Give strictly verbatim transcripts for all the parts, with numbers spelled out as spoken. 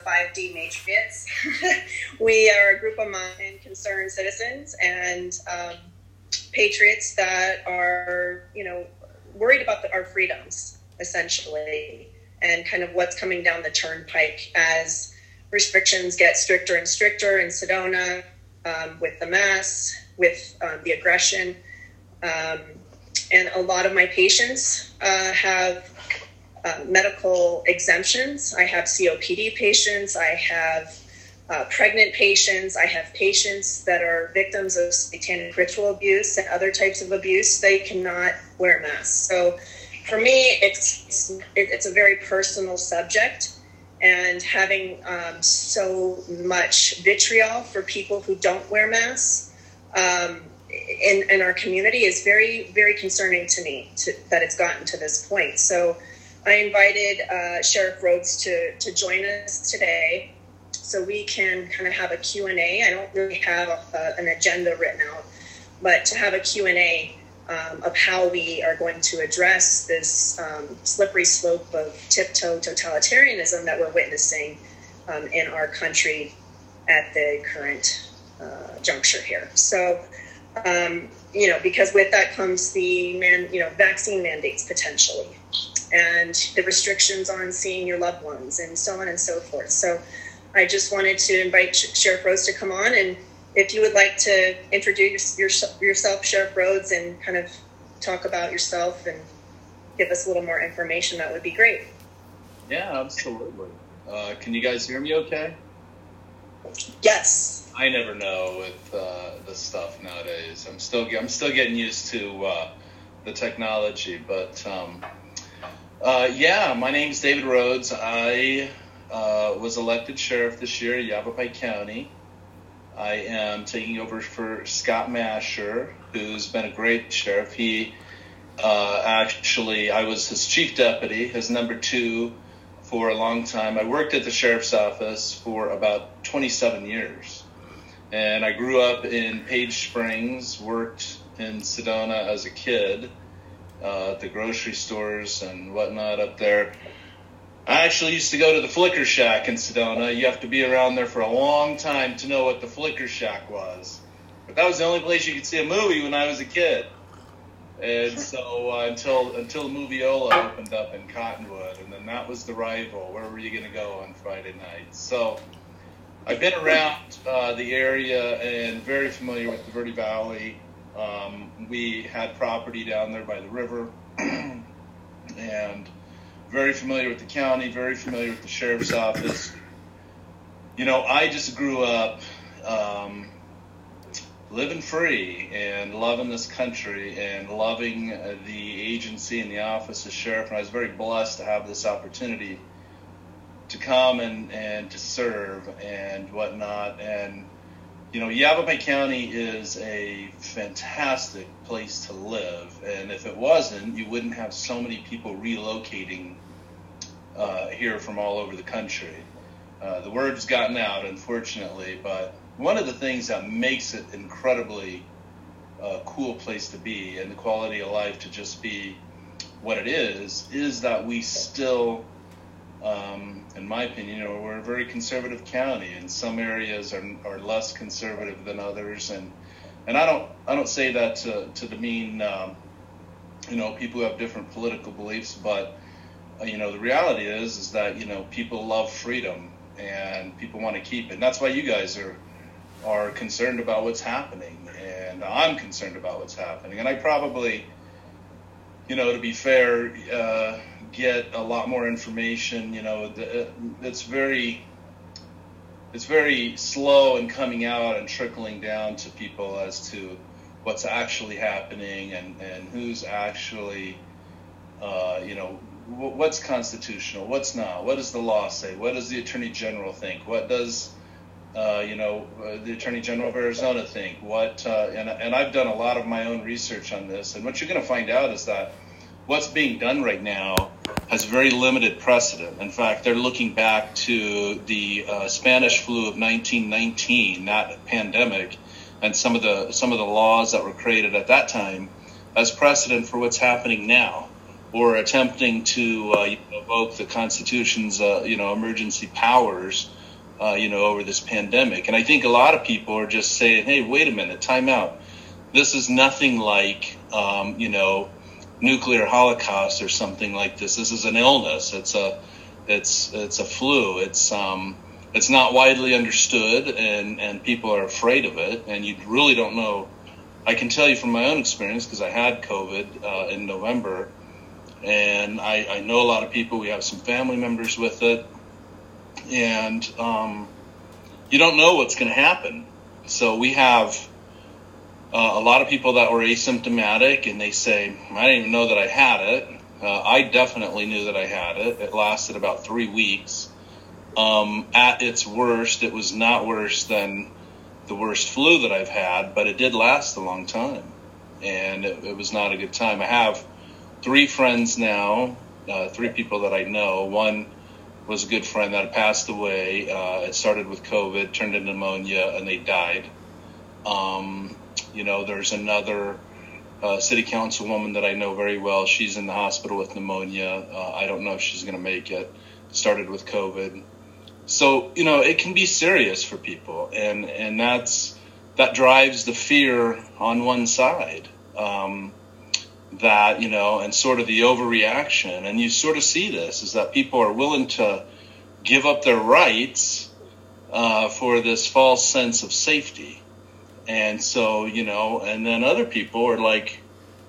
five D Matrix. We are a group of mind and concerned citizens and um, patriots that are, you know, worried about the, our freedoms, essentially, and kind of what's coming down the turnpike as restrictions get stricter and stricter in Sedona, um, with the masks, with um, the aggression. Um, and a lot of my patients uh, have uh, medical exemptions. I have C O P D patients. I have uh, pregnant patients. I have patients that are victims of satanic ritual abuse and other types of abuse. They cannot wear masks. So for me, it's it's, it's a very personal subject. And having um, so much vitriol for people who don't wear masks um, in, in our community is very, very concerning to me to, that it's gotten to this point. So I invited uh, Sheriff Rhodes to, to join us today so we can kind of have a Q and A. I don't really have a, an agenda written out, but to have a Q and A Um, of how we are going to address this um, slippery slope of tiptoe totalitarianism that we're witnessing um, in our country at the current uh, juncture here. So, um, you know, because with that comes the man, you know, vaccine mandates potentially, and the restrictions on seeing your loved ones, and so on and so forth. So, I just wanted to invite Sheriff Rhodes to come on, and if you would like to introduce your, yourself, Sheriff Rhodes, and kind of talk about yourself and give us a little more information, that would be great. Yeah, absolutely. Uh, can you guys hear me okay? Yes. I never know with uh, this stuff nowadays. I'm still I'm still getting used to uh, the technology, but um, uh, yeah, my name's David Rhodes. I uh, was elected sheriff this year in Yavapai County. I am taking over for Scott Masher, who's been a great sheriff. He uh, actually, I was his chief deputy, his number two for a long time. I worked at the sheriff's office for about twenty-seven years. And I grew up in Page Springs, worked in Sedona as a kid, uh, at the grocery stores and whatnot up there. I actually used to go to the Flicker Shack in Sedona. You have to be around there for a long time to know what the Flicker Shack was. But that was the only place you could see a movie when I was a kid. And so uh, until until the Moviola opened up in Cottonwood, and then that was the rival. Where were you going to go on Friday night? So I've been around uh, the area and very familiar with the Verde Valley. Um, we had property down there by the river, and very familiar with the county, very familiar with the sheriff's office. You know, I just grew up um, living free and loving this country and loving uh, the agency and the office of sheriff. And I was very blessed to have this opportunity to come and, and to serve and whatnot. And, you know, Yavapai County is a fantastic place to live. And if it wasn't, you wouldn't have so many people relocating uh, here from all over the country. Uh, the word's gotten out, unfortunately, but one of the things that makes it incredibly uh, cool place to be and the quality of life to just be what it is, is that we still, um, in my opinion, you know, we're a very conservative county, and some areas are, are less conservative than others. And, and I don't, I don't say that to, to demean, um, you know, people who have different political beliefs, but, uh, you know, the reality is, is that, you know, people love freedom and people want to keep it. And that's why you guys are, are concerned about what's happening. And I'm concerned about what's happening. And I probably, you know, to be fair, uh, get a lot more information. You know, the, it's very, it's very slow in coming out and trickling down to people as to what's actually happening and, and who's actually, uh, you know, w- what's constitutional, what's not, what does the law say, what does the Attorney General think, what does, uh, you know, uh, the Attorney General of Arizona think, what, uh, and, and I've done a lot of my own research on this, and what you're going to find out is that what's being done right now has very limited precedent. In fact, they're looking back to the uh, Spanish flu of nineteen nineteen, that pandemic, and some of the some of the laws that were created at that time as precedent for what's happening now. or attempting to uh, you know, evoke the Constitution's uh, you know emergency powers uh, you know over this pandemic. And I think a lot of people are just saying, hey, wait a minute, time out. This is nothing like um, you know nuclear holocaust or something like this. This is an illness. It's a it's it's a flu. It's um it's not widely understood, and and people are afraid of it, and you really don't know. I can tell you from my own experience, because I had COVID uh, in November, and I, I know a lot of people. We have some family members with it, and um, you don't know what's going to happen. So we have uh, a lot of people that were asymptomatic, and they say, I didn't even know that I had it. Uh, I definitely knew that I had it. It lasted about three weeks. Um, at its worst, it was not worse than the worst flu that I've had, but it did last a long time, and it, it was not a good time. I have three friends now, uh, three people that I know. One was a good friend that passed away. Uh, it started with COVID, turned into pneumonia, and they died. Um, you know, there's another uh, city councilwoman that I know very well. She's in the hospital with pneumonia. Uh, I don't know if she's going to make it. Started with COVID. So, you know, it can be serious for people, and, and that's that drives the fear on one side, um, that, you know, and sort of the overreaction. And you sort of see this is that people are willing to give up their rights uh, for this false sense of safety. And so, you know, and then other people are like,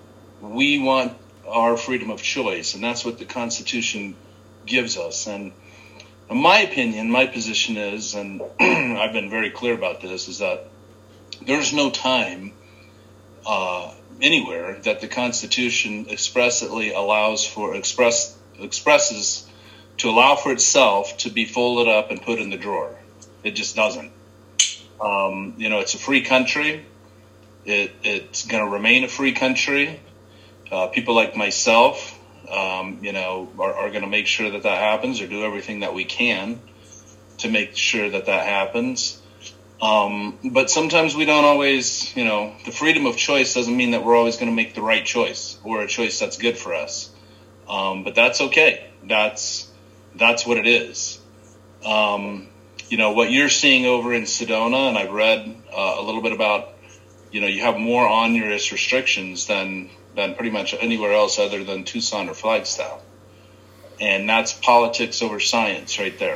we want our freedom of choice, and that's what the Constitution gives us. And in my opinion, my position is, and I've been very clear about this, is that there's no time uh, anywhere that the Constitution expressly allows for express expresses to allow for itself to be folded up and put in the drawer. It just doesn't. Um, you know, it's a free country. It, it's going to remain a free country. Uh, people like myself, Um, you know, are, are going to make sure that that happens, or do everything that we can to make sure that that happens. Um, but sometimes we don't always, you know, the freedom of choice doesn't mean that we're always going to make the right choice or a choice that's good for us. Um, but that's okay. That's, that's what it is. Um, you know, what you're seeing over in Sedona, and I've read uh, a little bit about, you know, you have more onerous restrictions than than pretty much anywhere else other than Tucson or Flagstaff. And that's politics over science right there.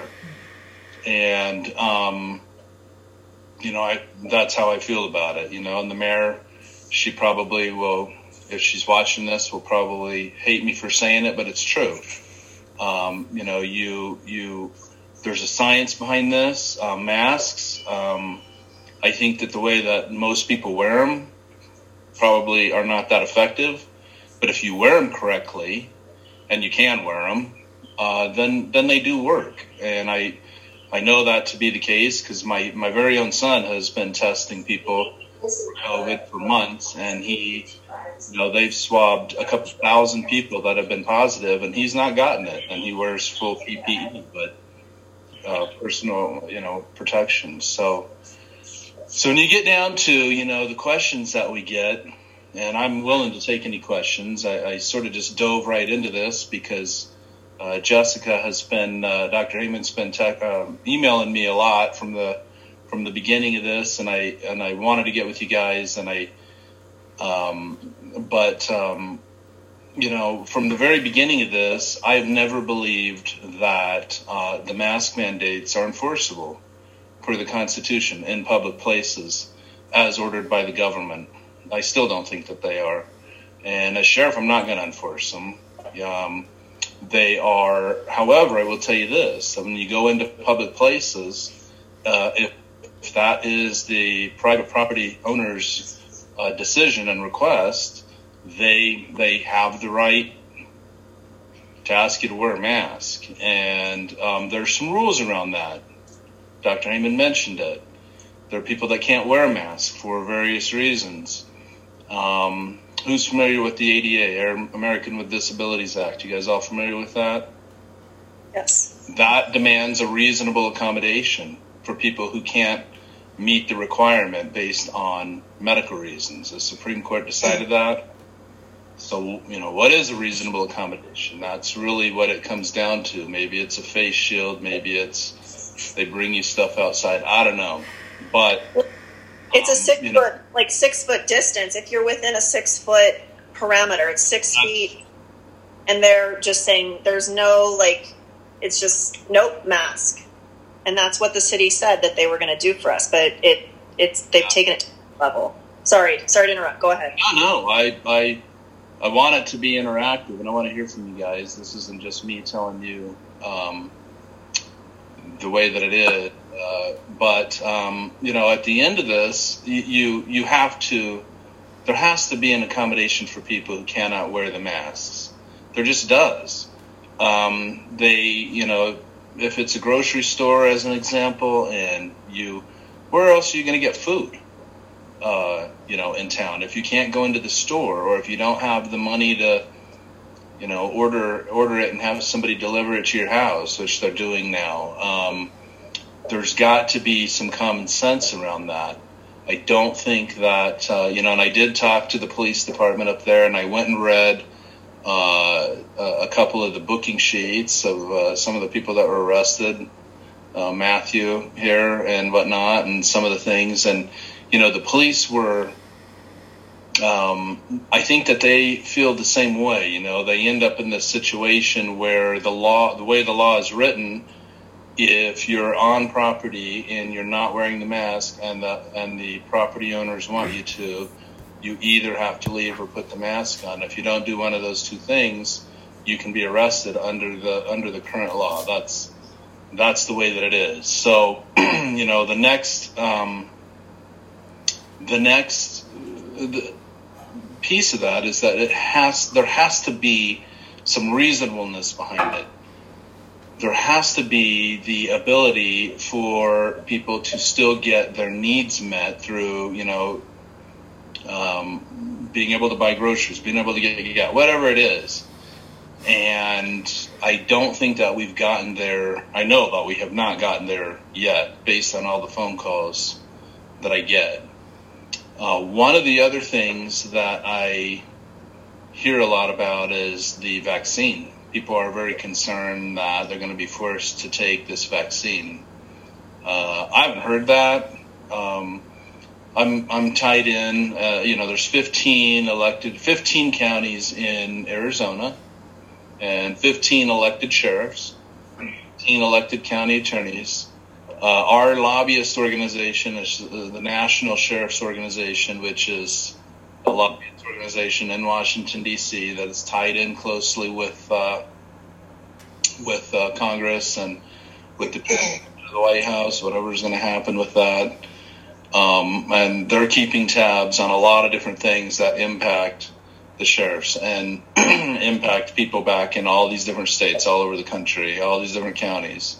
And, um, you know, I, that's how I feel about it, you know, and the mayor, she probably will, if she's watching this, will probably hate me for saying it, but it's true. Um, you know, you, you, there's a science behind this, uh, masks. Um, I think that the way that most people wear them probably are not that effective, but if you wear them correctly, and you can wear them, uh, then then they do work. And I I know that to be the case because my, my very own son has been testing people for COVID for months, and he, you know, they've swabbed a couple thousand people that have been positive, and he's not gotten it, and he wears full P P E, but uh, personal, you know, protection. So. So when you get down to, you know, the questions that we get, and I'm willing to take any questions, I, I sort of just dove right into this because uh, Jessica has been, uh, Doctor Heyman's been te- um, emailing me a lot from the from the beginning of this, and I and I wanted to get with you guys, and I, um, but um, you know, from the very beginning of this, I've never believed that uh, the mask mandates are enforceable per the Constitution in public places as ordered by the government. I still don't think that they are. And as sheriff, I'm not going to enforce them. Um, they are, however, I will tell you this. When you go into public places, uh, if, if that is the private property owner's uh, decision and request, they they have the right to ask you to wear a mask. And um, there's some rules around that. Doctor Heyman mentioned it. There are people that can't wear a mask for various reasons. Um, who's familiar with the A D A, American with Disabilities Act? You guys all familiar with that? Yes. That demands a reasonable accommodation for people who can't meet the requirement based on medical reasons. The Supreme Court decided that. So, you know, what is a reasonable accommodation? That's really what it comes down to. Maybe it's a face shield. Maybe it's they bring you stuff outside. I don't know. But it's a six um, foot, know, like six foot distance. If you're within a six foot parameter, it's six feet. And they're just saying there's no, like, it's just, nope, mask. And that's what the city said that they were going to do for us. But it, it's they've yeah. taken it to the level. Sorry. Sorry to interrupt. Go ahead. No, no. I, I, I want it to be interactive, and I want to hear from you guys. This isn't just me telling you um, the way that it is. Uh, but, um, you know, at the end of this, you, you you have to, there has to be an accommodation for people who cannot wear the masks. There just does. Um, they, you know, if it's a grocery store, as an example, and you, where else are you going to get food? Uh, you know, in town, if you can't go into the store, or if you don't have the money to, you know, order order it and have somebody deliver it to your house, which they're doing now, um, there's got to be some common sense around that. I don't think that, uh, you know, and I did talk to the police department up there, and I went and read uh, a couple of the booking sheets of uh, some of the people that were arrested, uh, Matthew here and whatnot, and some of the things, and you know, the police were, um, I think that they feel the same way. You know, they end up in this situation where the law, the way the law is written, if you're on property and you're not wearing the mask and the, and the property owners want you to, you either have to leave or put the mask on. If you don't do one of those two things, you can be arrested under the, under the current law. That's, that's the way that it is. So, you know, the next, um, The next the piece of that is that it has there has to be some reasonableness behind it. There has to be the ability for people to still get their needs met through, you know, um, being able to buy groceries, being able to get, get whatever it is. And I don't think that we've gotten there. I know that we have not gotten there yet, based on all the phone calls that I get. Uh, one of the other things that I hear a lot about is the vaccine. People are very concerned that they're going to be forced to take this vaccine. Uh, I haven't heard that. Um, I'm I'm tied in. Uh, you know, there's fifteen elected, fifteen counties in Arizona, and fifteen elected sheriffs, fifteen elected county attorneys. Uh, our lobbyist organization is the National Sheriff's Organization, which is a lobbyist organization in Washington, D C that is tied in closely with uh, with uh, Congress and with the, the White House, whatever's going to happen with that. Um, and they're keeping tabs on a lot of different things that impact the sheriffs and impact people back in all these different states all over the country, all these different counties.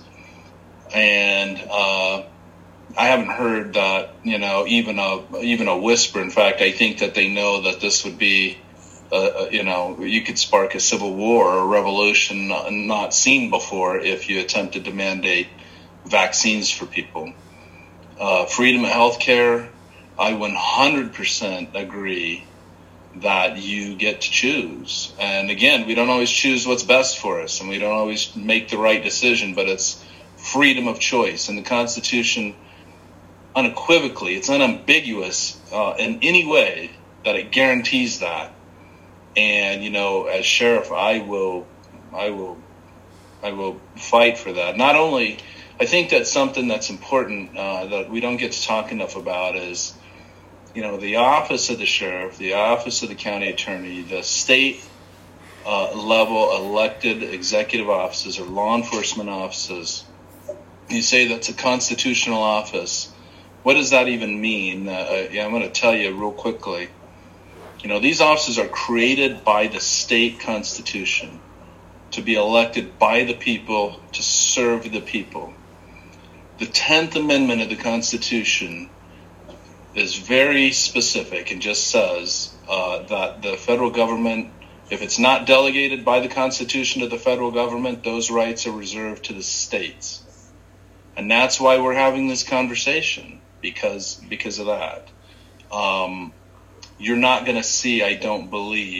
And uh, I haven't heard that, you know, even a even a whisper. In fact, I think that they know that this would be, uh, you know, you could spark a civil war or a revolution not, not seen before if you attempted to mandate vaccines for people. Uh, freedom of health care, I one hundred percent agree that you get to choose. And again, we don't always choose what's best for us, and we don't always make the right decision, but it's freedom of choice, and the Constitution unequivocally, it's unambiguous uh, in any way that it guarantees that. And you know, as sheriff, I will, I will, I will fight for that. Not only, I think that's something that's important uh, that we don't get to talk enough about is, you know, the office of the sheriff, the office of the county attorney, the state uh, level elected executive offices or law enforcement offices. You say that's a constitutional office. What does that even mean? Uh, yeah, I'm going to tell you real quickly. You know, these offices are created by the state constitution to be elected by the people to serve the people. The tenth Amendment of the Constitution is very specific and just says uh, that the federal government, if it's not delegated by the Constitution to the federal government, those rights are reserved to the states. And that's why we're having this conversation, because because of that. Um, you're not going to see, I don't believe,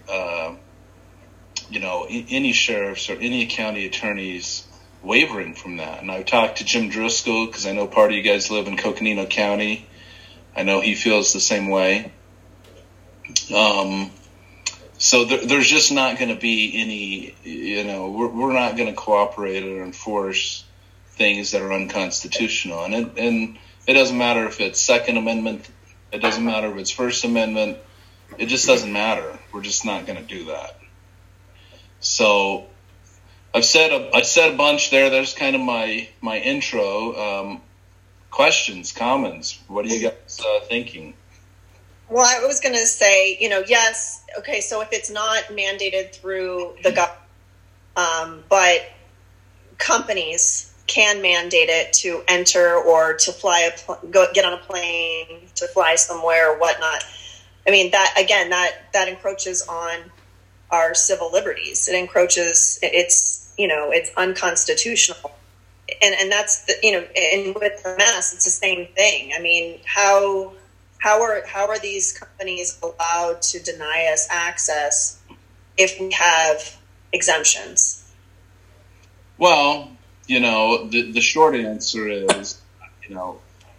uh, you know, any sheriffs or any county attorneys wavering from that. And I've talked to Jim Driscoll, because I know part of you guys live in Coconino County. I know he feels the same way. Um, so there, there's just not going to be any, you know, we're, we're not going to cooperate or enforce things that are unconstitutional. And it, and it doesn't matter if it's Second Amendment. It doesn't matter if it's First Amendment. It just doesn't matter. We're just not going to do that. So I've said a, I said a bunch there. There's kind of my, my intro. Um, questions, comments. What are you guys uh, thinking? Well, I was going to say, you know, yes. Okay. So if it's not mandated through the government, um, but companies can mandate it to enter or to fly a pl- go get on a plane to fly somewhere or whatnot. I mean, that again, that, that encroaches on our civil liberties. It encroaches, it's, you know, it's unconstitutional. And and that's, the, you know, and with the mask, it's the same thing. I mean, how how are how are these companies allowed to deny us access if we have exemptions? Well, you know, the, the short answer is, you know,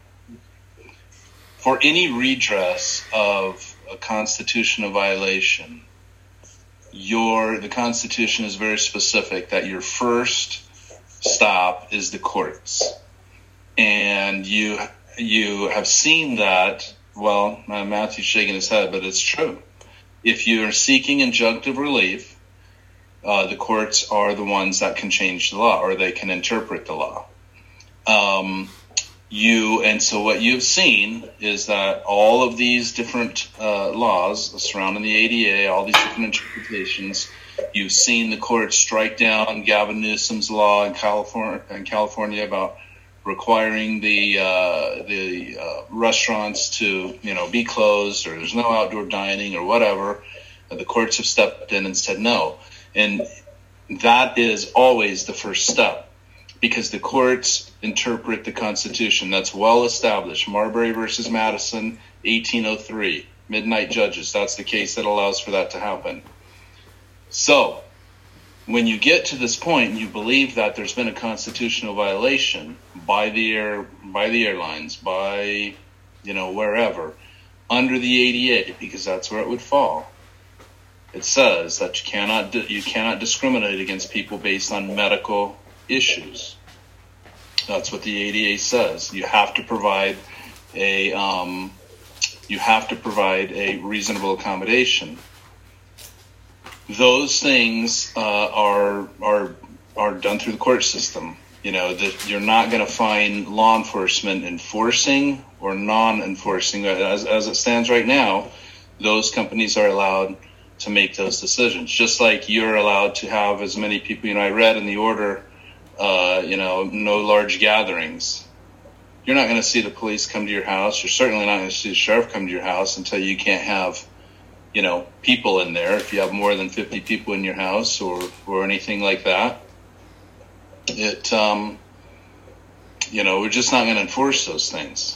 for any redress of a constitutional violation, your the Constitution is very specific that your first stop is the courts. And you you have seen that, well, uh, Matthew's shaking his head, but it's true. If you're seeking injunctive relief, uh, the courts are the ones that can change the law, or they can interpret the law. Um, you and so what you've seen is that all of these different uh, laws surrounding the A D A, all these different interpretations, you've seen the courts strike down Gavin Newsom's law in California, in California about requiring the uh, the uh, restaurants to, you know, be closed, or there's no outdoor dining or whatever. The courts have stepped in and said no, and that is always the first step, because the courts interpret the Constitution. That's well established. Marbury versus Madison, eighteen oh three, midnight judges. That's the case that allows for that to happen. So when you get to this point and you believe that there's been a constitutional violation by the air, by the airlines, by, you know, wherever, under the A D A, because that's where it would fall, it says that you cannot you cannot discriminate against people based on medical issues. That's what the A D A says. You have to provide a um, you have to provide a reasonable accommodation. Those things uh, are are are done through the court system. You know, that you're not going to find law enforcement enforcing or non-enforcing. As as it stands right now, those companies are allowed to make those decisions, just like you're allowed to have as many people. You know, I read in the order, uh, you know, no large gatherings. You're not going to see the police come to your house. You're certainly not going to see the sheriff come to your house until you can't have, you know, people in there. If you have more than fifty people in your house or, or anything like that, it, um, you know, we're just not going to enforce those things.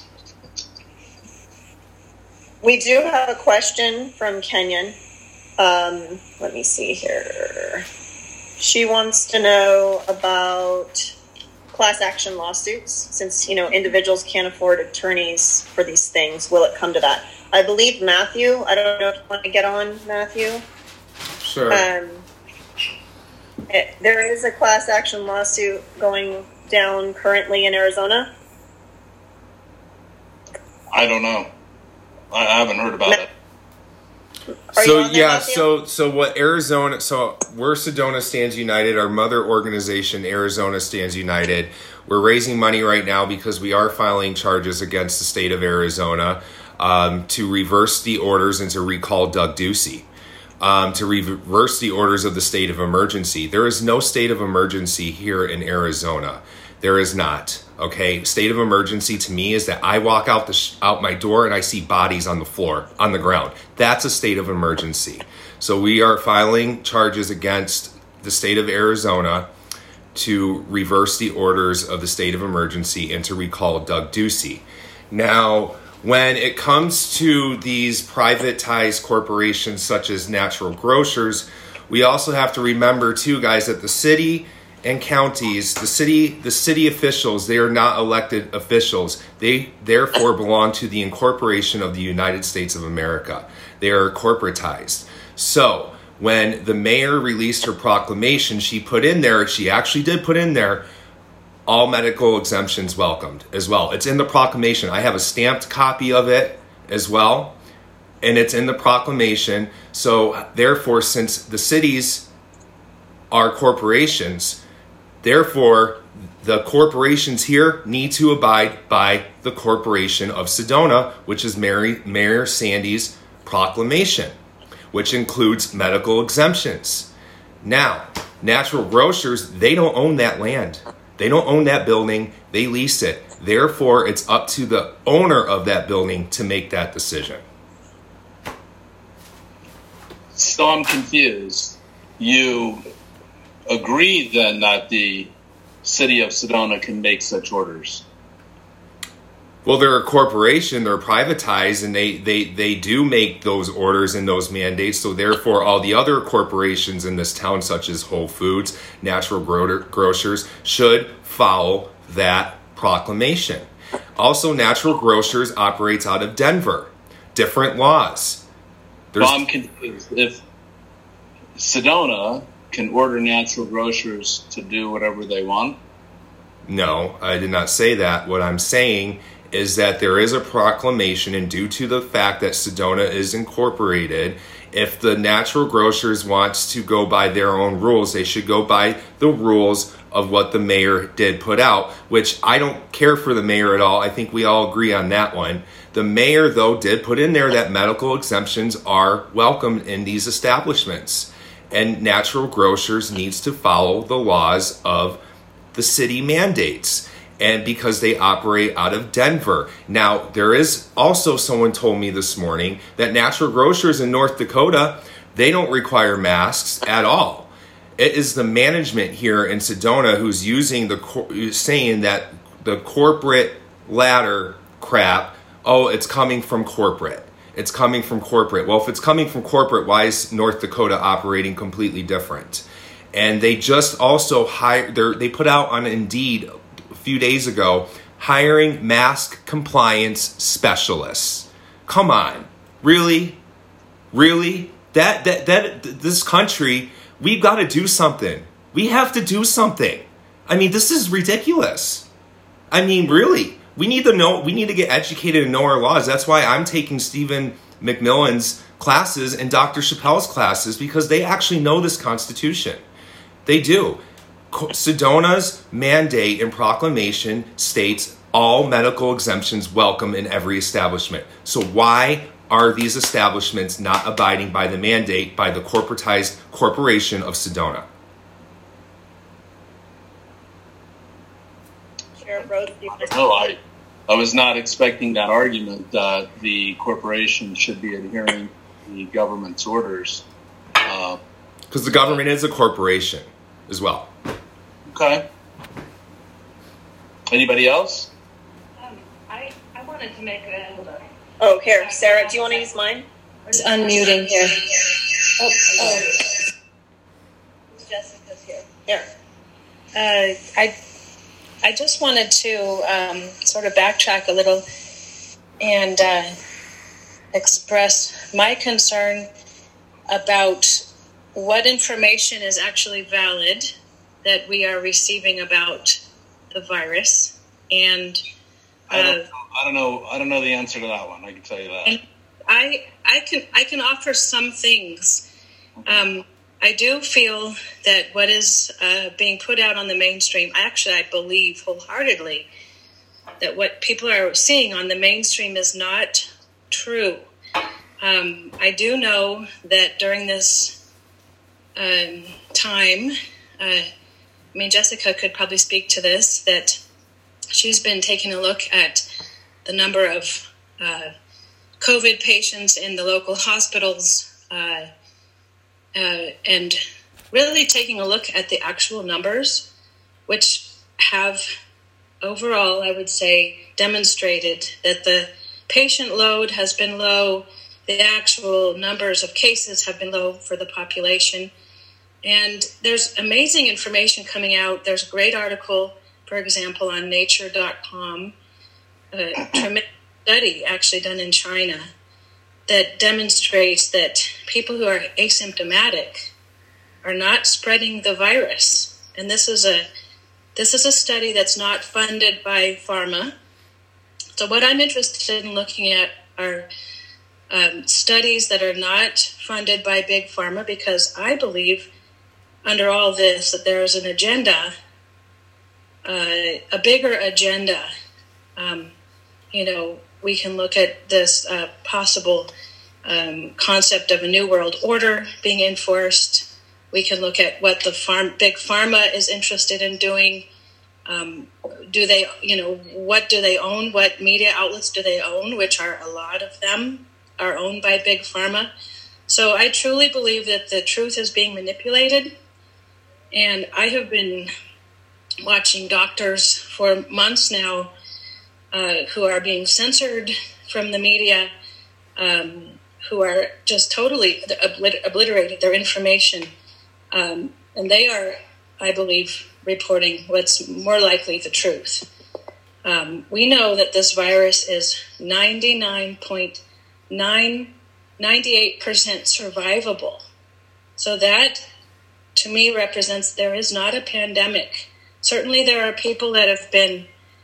We do have a question from Kenyon. Um, let me see here. She wants to know about class action lawsuits. Since, you know, individuals can't afford attorneys for these things, will it come to that? I believe Matthew, I don't know if you want to get on, Matthew. Sure. Um, it, there is a class action lawsuit going down currently in Arizona. I don't know. I, I haven't heard about Ma- it. Are so you on there, yeah, Matthew? so so what Arizona? So we're Sedona Stands United. Our mother organization, Arizona Stands United. We're raising money right now because we are filing charges against the state of Arizona um, to reverse the orders and to recall Doug Ducey. Um, to reverse the orders of the state of emergency. There is no state of emergency here in Arizona. There is not. Okay, state of emergency to me is that I walk out the sh- out my door and I see bodies on the floor, on the ground. That's a state of emergency. So we are filing charges against the state of Arizona to reverse the orders of the state of emergency and to recall Doug Ducey. Now, when it comes to these privatized corporations such as Natural Grocers, we also have to remember too, guys, that the city and counties, the city, the city officials, they are not elected officials. They therefore belong to the incorporation of the United States of America. They are corporatized. So when the mayor released her proclamation, she put in there, she actually did put in there, all medical exemptions welcomed as well. It's in the proclamation. I have a stamped copy of it as well, and it's in the proclamation. So therefore, since the cities are corporations, therefore the corporations here need to abide by the Corporation of Sedona, which is Mary, Mayor Sandy's proclamation, which includes medical exemptions. Now, Natural Grocers, they don't own that land. They don't own that building. They lease it. Therefore, it's up to the owner of that building to make that decision. So I'm confused. You agree then that the city of Sedona can make such orders? Well, they're a corporation, they're privatized, and they, they, they do make those orders and those mandates. So therefore, all the other corporations in this town, such as Whole Foods, Natural Gro- Grocers, should follow that proclamation. Also, Natural Grocers operates out of Denver. Different laws. There's- well, I'm confused. If Sedona can order Natural Grocers to do whatever they want? No, I did not say that. What I'm saying is that there is a proclamation, and due to the fact that Sedona is incorporated, if the Natural Grocers wants to go by their own rules, they should go by the rules of what the mayor did put out, which I don't care for the mayor at all. I think we all agree on that one. The mayor, though, did put in there that medical exemptions are welcome in these establishments, and Natural Grocers needs to follow the laws of the city mandates, and because they operate out of Denver. Now, there is also, someone told me this morning that Natural Grocers in North Dakota, they don't require masks at all. It is the management here in Sedona who's using the, saying that the corporate ladder crap, oh, it's coming from corporate. It's coming from corporate. Well, if it's coming from corporate, why is North Dakota operating completely different? And they just also hired, they put out on Indeed a few days ago, hiring mask compliance specialists. Come on. Really? Really? That, that, that, this country, we've got to do something. We have to do something. I mean, this is ridiculous. I mean, really, we need to know, we need to get educated and know our laws. That's why I'm taking Stephen McMillan's classes and Doctor Chappelle's classes, because they actually know this Constitution. They do. Sedona's mandate and proclamation states all medical exemptions welcome in every establishment. So why are these establishments not abiding by the mandate by the corporatized corporation of Sedona? Sheriff Rhodes, do you want to- No, I, I was not expecting that argument that the corporation should be adhering to the government's orders. Uh, Because the government is a corporation as well. Okay. Anybody else? Um, I, I wanted to make a... Hold on. Oh, here, Sarah, do you want to use mine? It's unmuting here. Oh, oh. Jessica's here. Here. Uh, I, I just wanted to um, sort of backtrack a little and uh, express my concern about what information is actually valid that we are receiving about the virus, and uh, I don't, I don't know. I don't know the answer to that one. I can tell you that. and I I can I can offer some things. Um, I do feel that what is uh, being put out on the mainstream, actually, I believe wholeheartedly that what people are seeing on the mainstream is not true. Um, I do know that during this um, time, uh, I mean, Jessica could probably speak to this, that she's been taking a look at the number of uh, COVID patients in the local hospitals uh, uh, and really taking a look at the actual numbers, which have overall, I would say, demonstrated that the patient load has been low. The actual numbers of cases have been low for the population. And there's amazing information coming out. There's a great article, for example, on nature dot com, a tremendous study actually done in China that demonstrates that people who are asymptomatic are not spreading the virus. And this is a this is a study that's not funded by pharma. So what I'm interested in looking at are um, studies that are not funded by big pharma, because I believe under all this that there is an agenda, uh, a bigger agenda. Um, you know, we can look at this uh, possible um, concept of a new world order being enforced. We can look at what the farm, big pharma is interested in doing. Um, do they, you know, what do they own? What media outlets do they own? Which are a lot of them are owned by big pharma. So I truly believe that the truth is being manipulated. And I have been watching doctors for months now uh, who are being censored from the media, um, who are just totally oblit- obliterated their information. Um, and they are, I believe, reporting what's more likely the truth. Um, we know that this virus is ninety-nine point nine ninety-eight percent survivable. So that, to me, represents there is not a pandemic. Certainly there are people that have been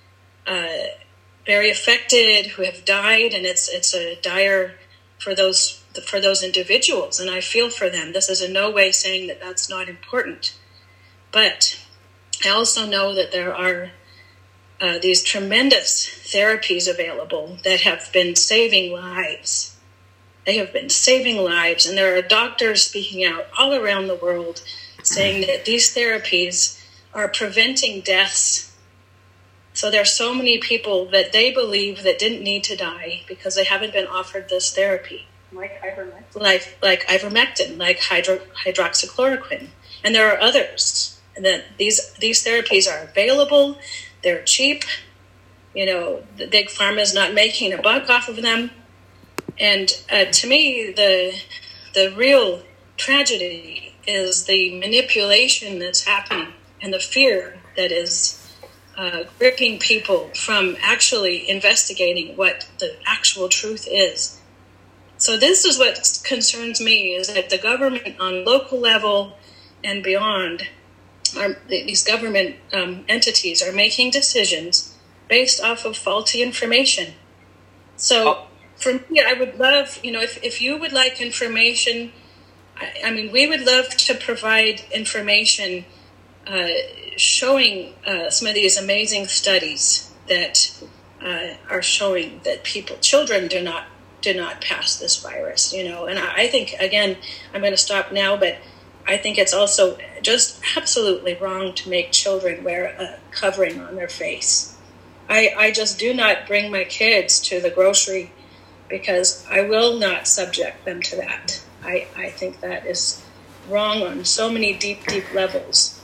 uh, very affected, who have died, and it's it's a dire for those for those individuals, and I feel for them. This is in no way saying that that's not important. But I also know that there are uh, these tremendous therapies available that have been saving lives. They have been saving lives, and there are doctors speaking out all around the world saying that these therapies are preventing deaths. So there are so many people that they believe that didn't need to die because they haven't been offered this therapy. Like ivermectin. Like, like ivermectin, like hydro, hydroxychloroquine. And there are others. And then these, these therapies are available. They're cheap. You know, the big pharma is not making a buck off of them. And uh, to me, the the real tragedy is the manipulation that's happening and the fear that is uh, gripping people from actually investigating what the actual truth is. So this is what concerns me, is that the government on local level and beyond, are, these government um, entities are making decisions based off of faulty information. So oh. for me, I would love, you know, if, if you would like information, I, I mean, we would love to provide information uh, showing uh, some of these amazing studies that uh, are showing that people, children do not do not pass this virus, you know. And I, I think, again, I'm going to stop now, but I think it's also just absolutely wrong to make children wear a covering on their face. I, I just do not bring my kids to the grocery because I will not subject them to that. I, I think that is wrong on so many deep, deep levels.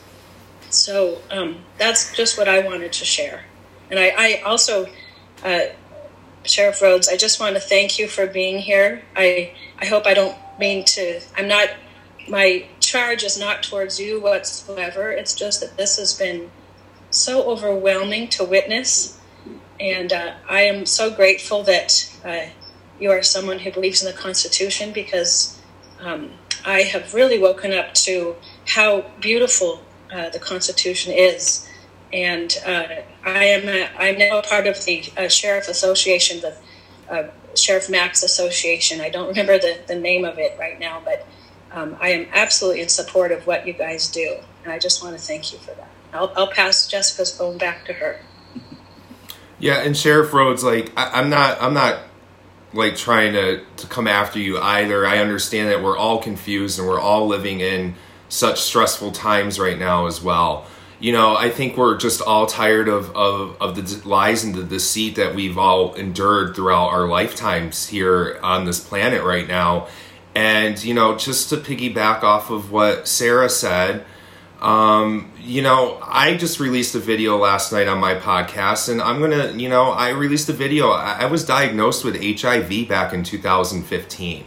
So um, that's just what I wanted to share. And I, I also, uh, Sheriff Rhodes, I just want to thank you for being here. I, I hope I don't mean to, I'm not, my charge is not towards you whatsoever. It's just that this has been so overwhelming to witness. And uh, I am so grateful that uh, you are someone who believes in the Constitution, because um, I have really woken up to how beautiful uh, the Constitution is. And uh, I am a, I'm now a part of the uh, Sheriff Association, the uh, Sheriff Max Association. I don't remember the, the name of it right now, but um, I am absolutely in support of what you guys do. And I just want to thank you for that. I'll, I'll pass Jessica's phone back to her. Yeah, and Sheriff Rhodes, like, I, I'm not, I'm not like trying to, to come after you either. I understand that we're all confused and we're all living in such stressful times right now as well. You know, I think we're just all tired of, of, of the lies and the deceit that we've all endured throughout our lifetimes here on this planet right now. And, you know, just to piggyback off of what Sarah said, Um, you know, I just released a video last night on my podcast, and I'm going to, you know, I released a video. I, I was diagnosed with H I V back in two thousand fifteen.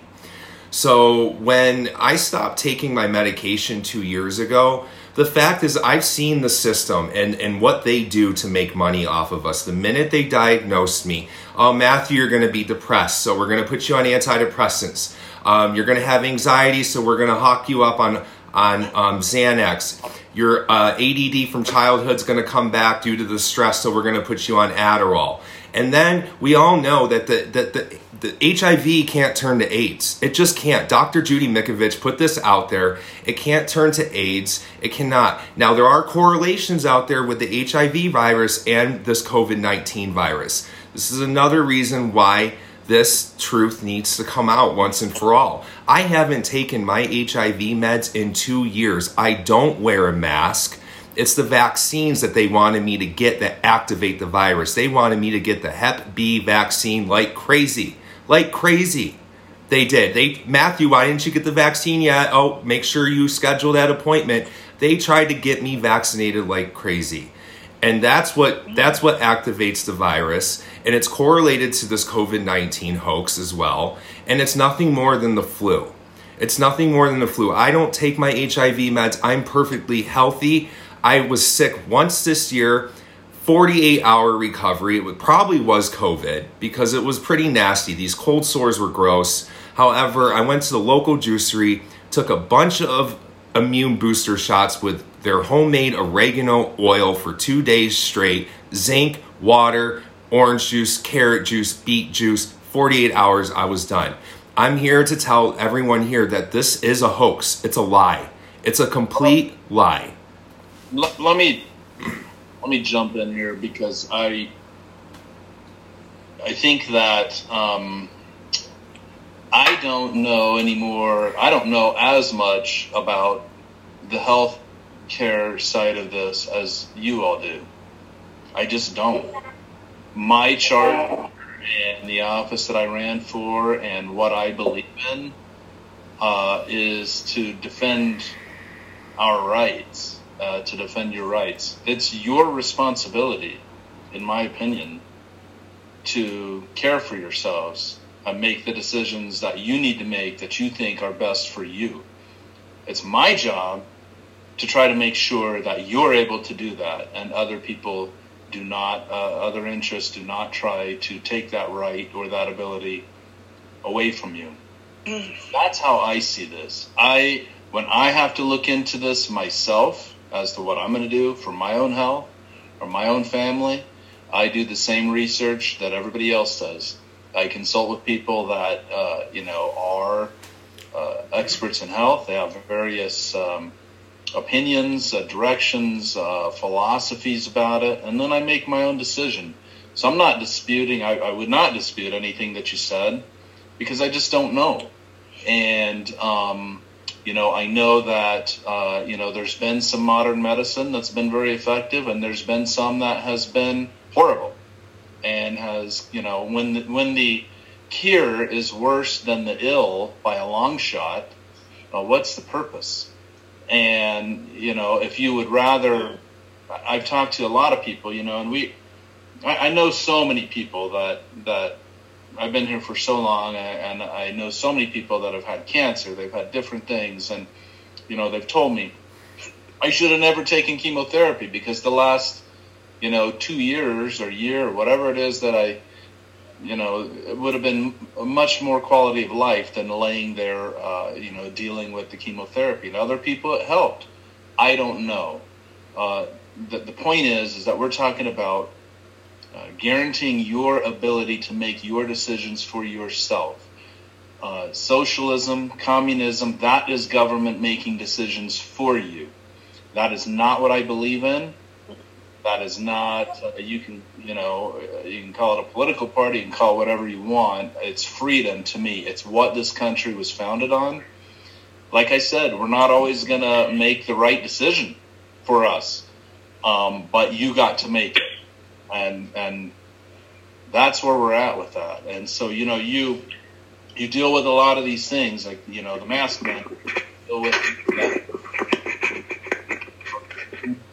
So when I stopped taking my medication two years ago, the fact is I've seen the system and, and what they do to make money off of us. The minute they diagnosed me, oh, Matthew, you're going to be depressed, so we're going to put you on antidepressants. Um, you're going to have anxiety, so we're going to hock you up on, on um, Xanax. Your uh, A D D from childhood's going to come back due to the stress, so we're going to put you on Adderall. And then we all know that the, that the, the H I V can't turn to AIDS. It just can't. Doctor Judy Mikovits put this out there. It can't turn to AIDS. It cannot. Now, there are correlations out there with the H I V virus and this covid nineteen virus. This is another reason why this truth needs to come out once and for all. I haven't taken my H I V meds in two years. I don't wear a mask. It's the vaccines that they wanted me to get that activate the virus. They wanted me to get the Hep B vaccine like crazy. Like crazy. They did. They Matthew, why didn't you get the vaccine yet? Oh, make sure you schedule that appointment. They tried to get me vaccinated like crazy. And that's what that's what activates the virus. And it's correlated to this covid nineteen hoax as well. And it's nothing more than the flu. It's nothing more than the flu. I don't take my H I V meds. I'm perfectly healthy. I was sick once this year, forty-eight hour recovery. It probably was COVID because it was pretty nasty. These cold sores were gross. However, I went to the local juicery, took a bunch of immune booster shots with their homemade oregano oil for two days straight, zinc, water, orange juice, carrot juice, beet juice. forty-eight hours, I was done. I'm here to tell everyone here that this is a hoax. It's a lie. It's a complete lie. Let, let me let me jump in here because I I think that um, I don't know anymore. I don't know as much about the health care side of this as you all do. I just don't. My chart and the office that I ran for and what I believe in uh, is to defend our rights. Uh, to defend your rights. It's your responsibility, in my opinion, to care for yourselves and make the decisions that you need to make that you think are best for you. It's my job to try to make sure that you're able to do that and other people do not, uh, other interests do not try to take that right or that ability away from you. That's how I see this. I, when I have to look into this myself, as to what I'm going to do for my own health or my own family, I do the same research that everybody else does. I consult with people that, uh, you know, are uh, experts in health. They have various um, opinions, uh, directions, uh, philosophies about it, and then I make my own decision. So I'm not disputing, I, I would not dispute anything that you said because I just don't know. And, um, You know, I know that, uh, you know, there's been some modern medicine that's been very effective, and there's been some that has been horrible and has, you know, when the, when the cure is worse than the ill by a long shot, uh, what's the purpose? And, you know, if you would rather, I've talked to a lot of people, you know, and we, I, I know so many people that, that, I've been here for so long, and I know so many people that have had cancer. They've had different things, and, you know, they've told me I should have never taken chemotherapy because the last, you know, two years or year or whatever it is that I, you know, it would have been a much more quality of life than laying there, uh, you know, dealing with the chemotherapy. And other people, it helped. I don't know. Uh, the, the point is, is that we're talking about Uh, guaranteeing your ability to make your decisions for yourself. Uh, socialism, communism, that is government making decisions for you. That is not what I believe in. That is not, uh, you can, you know, you can call it a political party, you can call it whatever you want. It's freedom to me. It's what this country was founded on. Like I said, we're not always going to make the right decision for us, um, but you got to make it. And and that's where we're at with that. And so, you know, you you deal with a lot of these things, like, you know, the mask man, deal with that.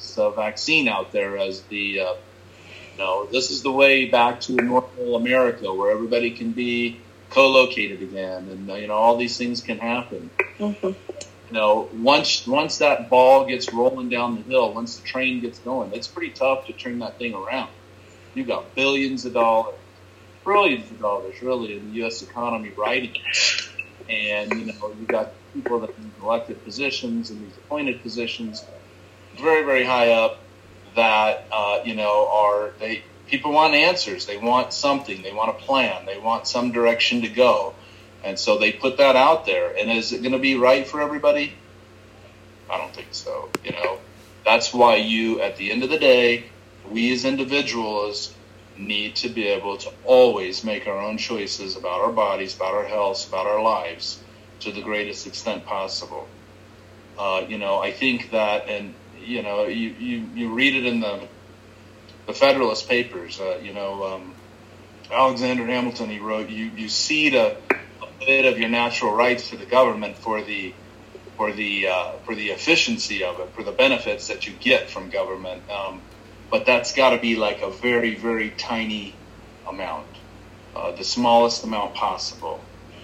this uh, vaccine out there as the, uh, you know, this is the way back to normal America where everybody can be co-located again, and you know all these things can happen. Mm-hmm. You know, once once that ball gets rolling down the hill, once the train gets going, it's pretty tough to turn that thing around. You've got billions of dollars, trillions of dollars, really, in the U S economy riding it. And, you know, you've got people that have elected positions and these appointed positions very, very high up that, uh, you know, are, they, people want answers. They want something. They want a plan. They want some direction to go. And so they put that out there. And is it going to be right for everybody? I don't think so. You know, that's why you, at the end of the day, we as individuals need to be able to always make our own choices about our bodies, about our health, about our lives to the greatest extent possible. Uh, you know, I think that, and, you know, you, you, you read it in the, the Federalist Papers, uh, you know, um, Alexander Hamilton, he wrote, you, you cede a, a bit of your natural rights to the government for the for the uh, for the efficiency of it, for the benefits that you get from government. Um, but that's got to be like a very, very tiny amount, uh, the smallest amount possible.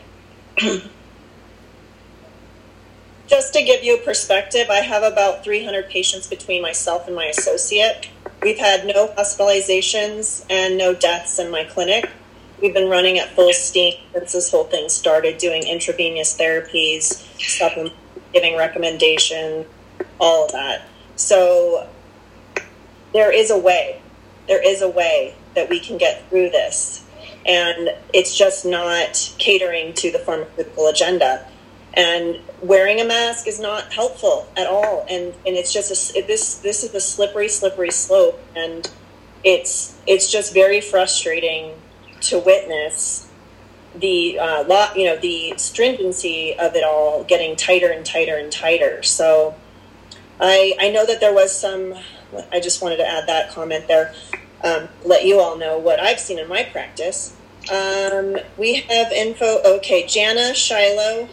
Just to give you a perspective, I have about three hundred patients between myself and my associate. We've had no hospitalizations and no deaths in my clinic. We've been running at full steam since this whole thing started, doing intravenous therapies, supplements, giving recommendations, all of that. So there is a way. There is a way that we can get through this. And it's just not catering to the pharmaceutical agenda. And wearing a mask is not helpful at all. And and it's just a, this this is a slippery, slippery slope. And it's it's just very frustrating to witness the uh, lot, you know, the stringency of it all getting tighter and tighter and tighter. So I I know that there was some. I just wanted to add that comment there. Um, let you all know what I've seen in my practice. Um, we have info. Okay, Jana Shiloh.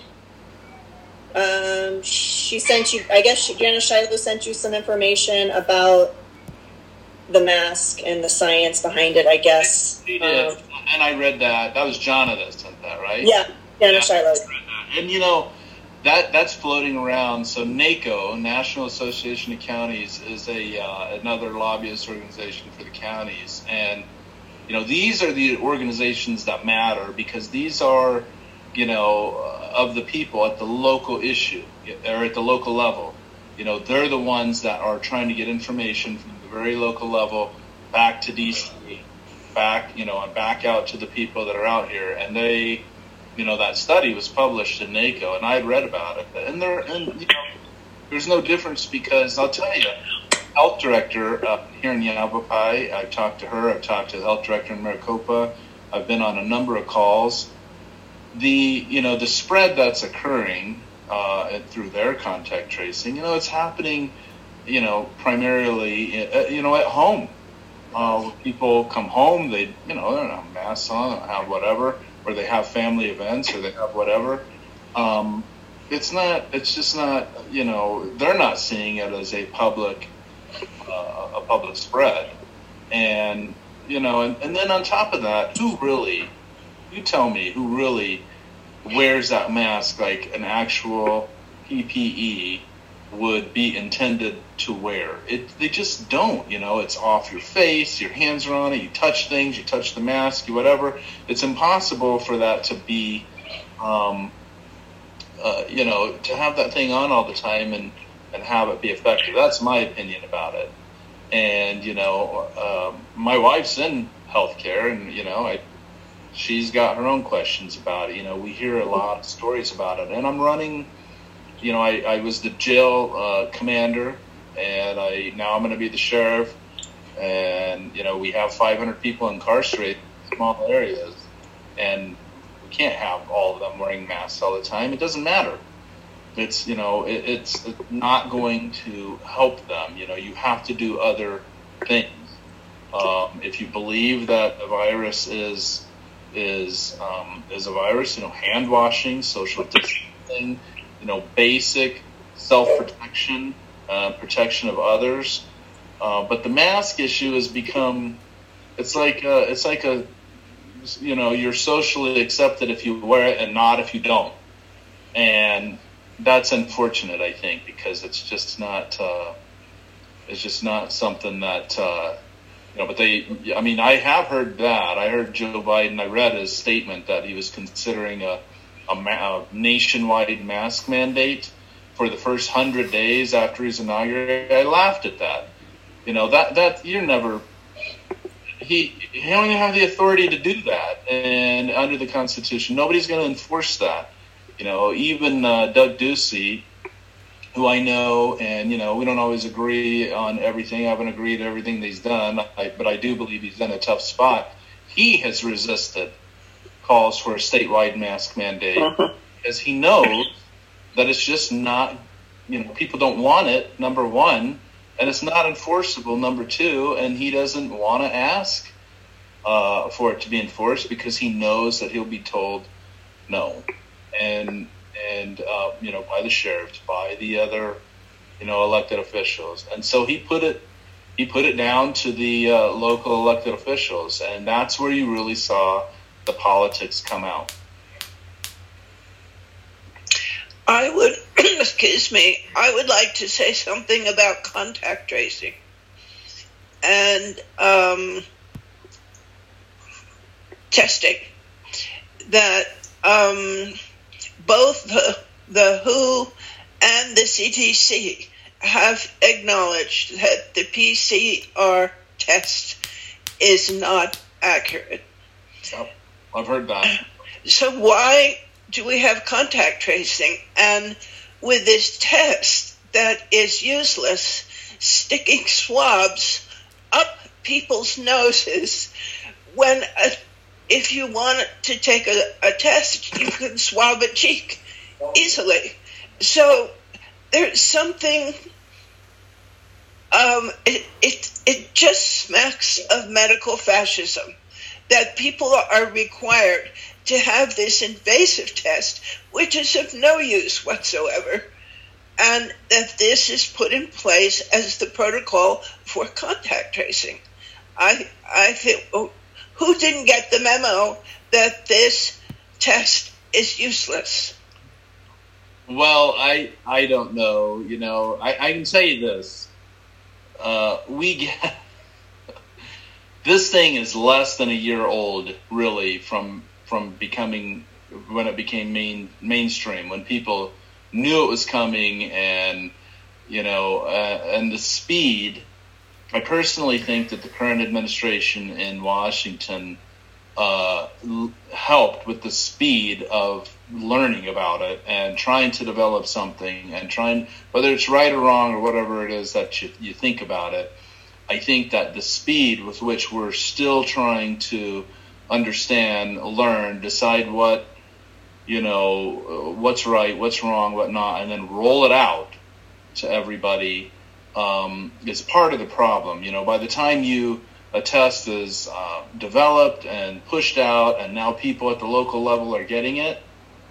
Um, she sent you, I guess she, Jana Shiloh sent you some information about the mask and the science behind it, I guess. She did, um, and I read that. That was Jana that sent that, right? Yeah, Jana yeah, Shiloh. And, you know, that that's floating around. So NACO, National Association of Counties, is a uh, another lobbyist organization for the counties. And, you know, these are the organizations that matter because these are, you know, uh, of the people at the local issue or at the local level. You know, they're the ones that are trying to get information from the very local level back to D C, back, you know, and back out to the people that are out here. And they, you know, that study was published in NACO, and I had read about it. And there, and you know, there's no difference because I'll tell you, health director uh, here in Yavapai, I've talked to her. I've talked to the health director in Maricopa. I've been on a number of calls. The, you know, the spread that's occurring uh, through their contact tracing, you know, it's happening, you know, primarily, uh, you know, at home. Uh, people come home, they, you know, they don't have masks on, they have whatever, or they have family events, or they have whatever. Um, it's not, it's just not, you know, they're not seeing it as a public, uh, a public spread. And, you know, and, and then on top of that, who really, you tell me who really wears that mask like an actual P P E would be intended to wear. It, they just don't, you know, it's off your face, your hands are on it, you touch things, you touch the mask, you whatever. It's impossible for that to be, um, uh, you know, to have that thing on all the time and, and have it be effective. That's my opinion about it. And, you know, uh, my wife's in healthcare and, you know, I, she's got her own questions about it. You know, we hear a lot of stories about it. And I'm running, you know, I, I was the jail uh, commander, and I now I'm going to be the sheriff. And, you know, we have five hundred people incarcerated in small areas. And we can't have all of them wearing masks all the time. It doesn't matter. It's, you know, it, it's not going to help them. You know, you have to do other things. Um, if you believe that the virus is... is um, is a virus, you know, hand washing, social distancing, you know, basic self-protection, uh, protection of others. Uh, but the mask issue has become, it's like a, it's like a, you know, you're socially accepted if you wear it and not if you don't. And that's unfortunate, I think, because it's just not, uh, it's just not something that, uh, you know, but they, I mean, I have heard that. I heard Joe Biden, I read his statement that he was considering a, a, ma- a nationwide mask mandate for the first hundred days after he's inaugurated. I laughed at that. You know, that, that you're never, he, he don't even have the authority to do that. And under the Constitution, nobody's going to enforce that. You know, even uh, Doug Ducey, who I know, and, you know, we don't always agree on everything. I haven't agreed to everything that he's done, I, but I do believe he's in a tough spot. He has resisted calls for a statewide mask mandate uh-huh. because he knows that it's just not, you know, people don't want it, number one, and it's not enforceable, number two, and he doesn't want to ask uh, for it to be enforced because he knows that he'll be told no. And, and uh, you know, by the sheriffs, by the other, you know, elected officials. And so he put it, he put it down to the uh, local elected officials, and that's where you really saw the politics come out. I would, excuse me, I would like to say something about contact tracing and um, testing. That um, both the, the W H O and the C D C have acknowledged that the P C R test is not accurate. Yep, I've heard that. So why do we have contact tracing? And with this test that is useless, sticking swabs up people's noses, when a, if you want to take a, a test, you can swab a cheek easily. So there's something, um, it, it, it just smacks of medical fascism, that people are required to have this invasive test, which is of no use whatsoever, and that this is put in place as the protocol for contact tracing. I I think, who didn't get the memo that this test is useless? Well, I I don't know. You know, I, I can tell you this. Uh, we get this thing is less than a year old, really, from from becoming when it became main mainstream, when people knew it was coming, and you know, uh, and the speed. I personally think that the current administration in Washington uh, l- helped with the speed of learning about it and trying to develop something and trying, whether it's right or wrong or whatever it is that you, you think about it. I think that the speed with which we're still trying to understand, learn, decide what, you know, what's right, what's wrong, what not, and then roll it out to everybody um, is part of the problem. You know, by the time you a test is uh, developed and pushed out, and now people at the local level are getting it,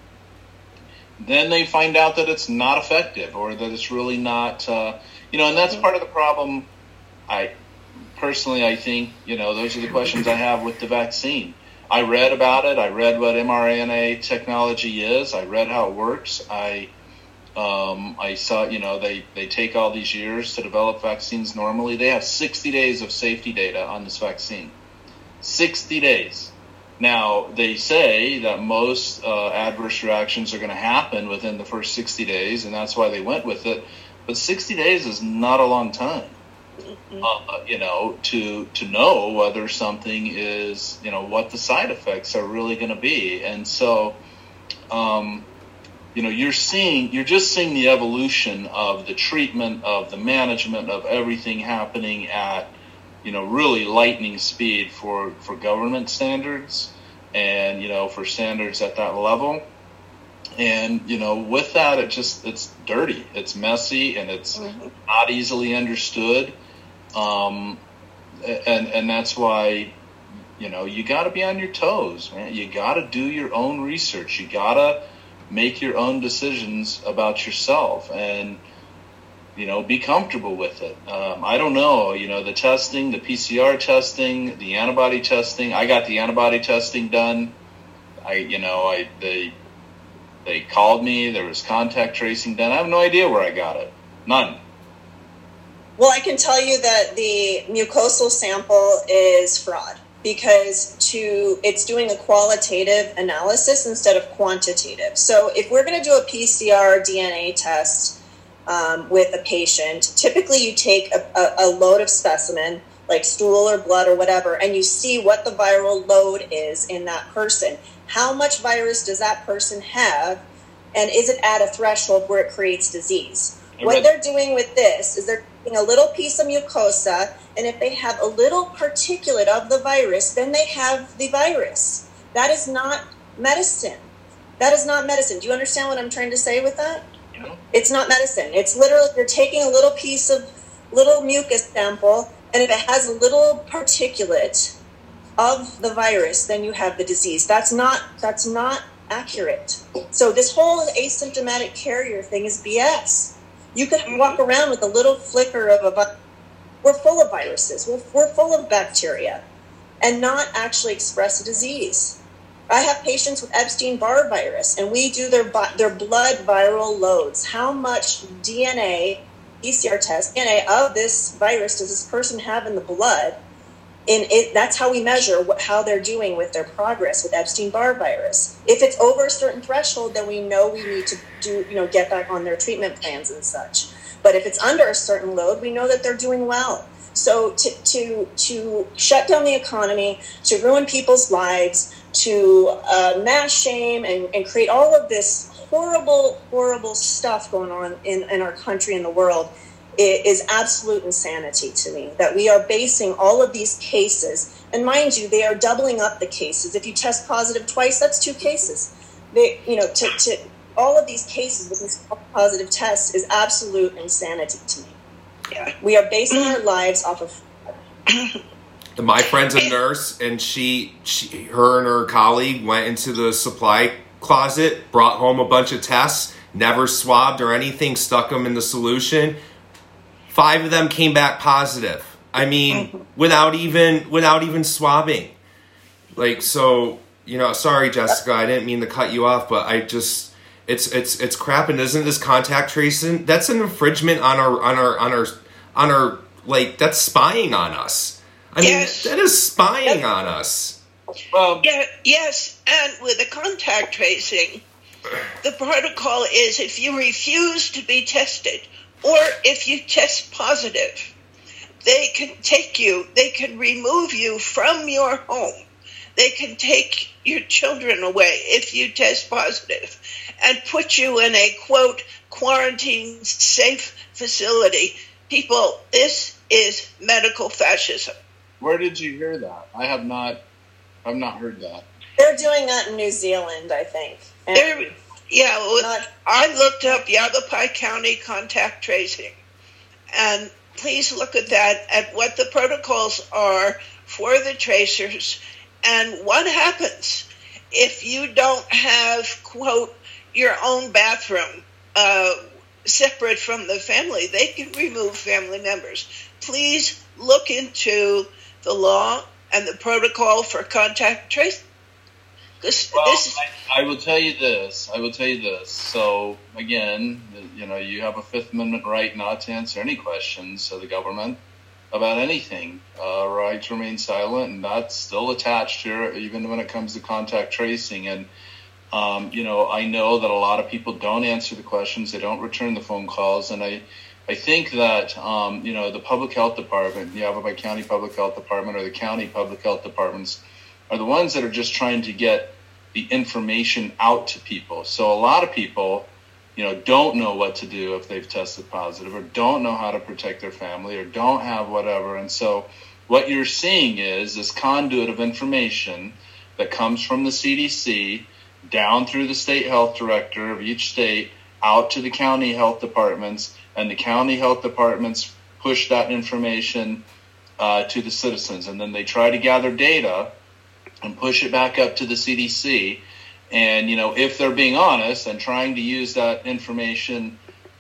then they find out that it's not effective or that it's really not, uh, you know, and that's part of the problem. I personally, I think, you know, those are the questions I have with the vaccine. I read about it. I read what mRNA technology is. I read how it works. I um, I saw, you know, they, they take all these years to develop vaccines normally. They have sixty days of safety data on this vaccine. sixty days. Now, they say that most uh, adverse reactions are going to happen within the first sixty days, and that's why they went with it. But sixty days is not a long time. Uh, you know, to to know whether something is, you know, what the side effects are really going to be. And so, um, you know, you're seeing, you're just seeing the evolution of the treatment, of the management, of everything happening at, you know, really lightning speed for, for government standards and, you know, for standards at that level. And, you know, with that, it just, it's dirty, it's messy, and it's mm-hmm. not easily understood. Um, and, and that's why, you know, you got to be on your toes, man. You got to do your own research. You got to make your own decisions about yourself. And, you know, be comfortable with it. Um, I don't know, you know, the testing, the P C R testing, the antibody testing. I got the antibody testing done. I, you know, I they they called me. There was contact tracing done. I have no idea where I got it. None. Well, I can tell you that the mucosal sample is fraud because to it's doing a qualitative analysis instead of quantitative. So if we're going to do a P C R D N A test um, with a patient, typically you take a, a, a load of specimen, like stool or blood or whatever, and you see what the viral load is in that person. How much virus does that person have, and is it at a threshold where it creates disease? What they're doing with this is they're taking a little piece of mucosa, and if they have a little particulate of the virus, then they have the virus. That is not medicine. That is not medicine. Do you understand what I'm trying to say with that? Yeah. It's not medicine. It's literally, you're taking a little piece of little mucus sample, and if it has a little particulate of the virus, then you have the disease. That's not, that's not accurate. So this whole asymptomatic carrier thing is B S. You could walk around with a little flicker of a virus. We're full of viruses. We're, we're full of bacteria and not actually express a disease. I have patients with Epstein-Barr virus, and we do their their blood viral loads. How much D N A, P C R test, D N A of this virus does this person have in the blood? And it, that's how we measure what, how they're doing with their progress with Epstein-Barr virus. If it's over a certain threshold, then we know we need to do, you know, get back on their treatment plans and such. But if it's under a certain load, we know that they're doing well. So to to to shut down the economy, to ruin people's lives, to uh, mass shame and, and create all of this horrible, horrible stuff going on in, in our country and the world, it is absolute insanity to me that we are basing all of these cases, and mind you, they are doubling up the cases. If you test positive twice, that's two cases. They, you know, to, to all of these cases with these positive tests is absolute insanity to me. Yeah. We are basing our lives off of. My friend's a nurse, and she, she, her and her colleague went into the supply closet, brought home a bunch of tests, never swabbed or anything, stuck them in the solution. Five of them came back positive. I mean, without even without even swabbing. Like, so, you know, sorry, Jessica, I didn't mean to cut you off, but I just, it's it's it's crap. And isn't this contact tracing? That's an infringement on our on our on our on our like that's spying on us. I yes. mean, that is spying on us. Well, yeah, yes, and with the contact tracing, the protocol is if you refuse to be tested, or if you test positive, they can take you, they can remove you from your home. They can take your children away if you test positive and put you in a, quote, quarantine safe facility. People, this is medical fascism. Where did you hear that? I have not, I've not heard that. They're doing that in New Zealand, I think. And They're, yeah, well, not, I looked up Yavapai County contact tracing, and please look at that, at what the protocols are for the tracers, and what happens if you don't have, quote, your own bathroom uh, separate from the family. They can remove family members. Please look into the law and the protocol for contact tracing. This, well, this is, I, I will tell you this. I will tell you this. So, again, you know, you have a Fifth Amendment right not to answer any questions of the government about anything. Uh, right to remain silent, and that's still attached here, even when it comes to contact tracing. And, um, you know, I know that a lot of people don't answer the questions. They don't return the phone calls. And I, I think that, um, you know, the public health department, the Yavapai County Public Health Department or the county public health departments are the ones that are just trying to get the information out to people. So a lot of people, you know, don't know what to do if they've tested positive, or don't know how to protect their family, or don't have whatever. And so what you're seeing is this conduit of information that comes from the C D C down through the state health director of each state out to the county health departments, and the county health departments push that information uh, to the citizens. And then they try to gather data and push it back up to the C D C. And, you know, if they're being honest and trying to use that information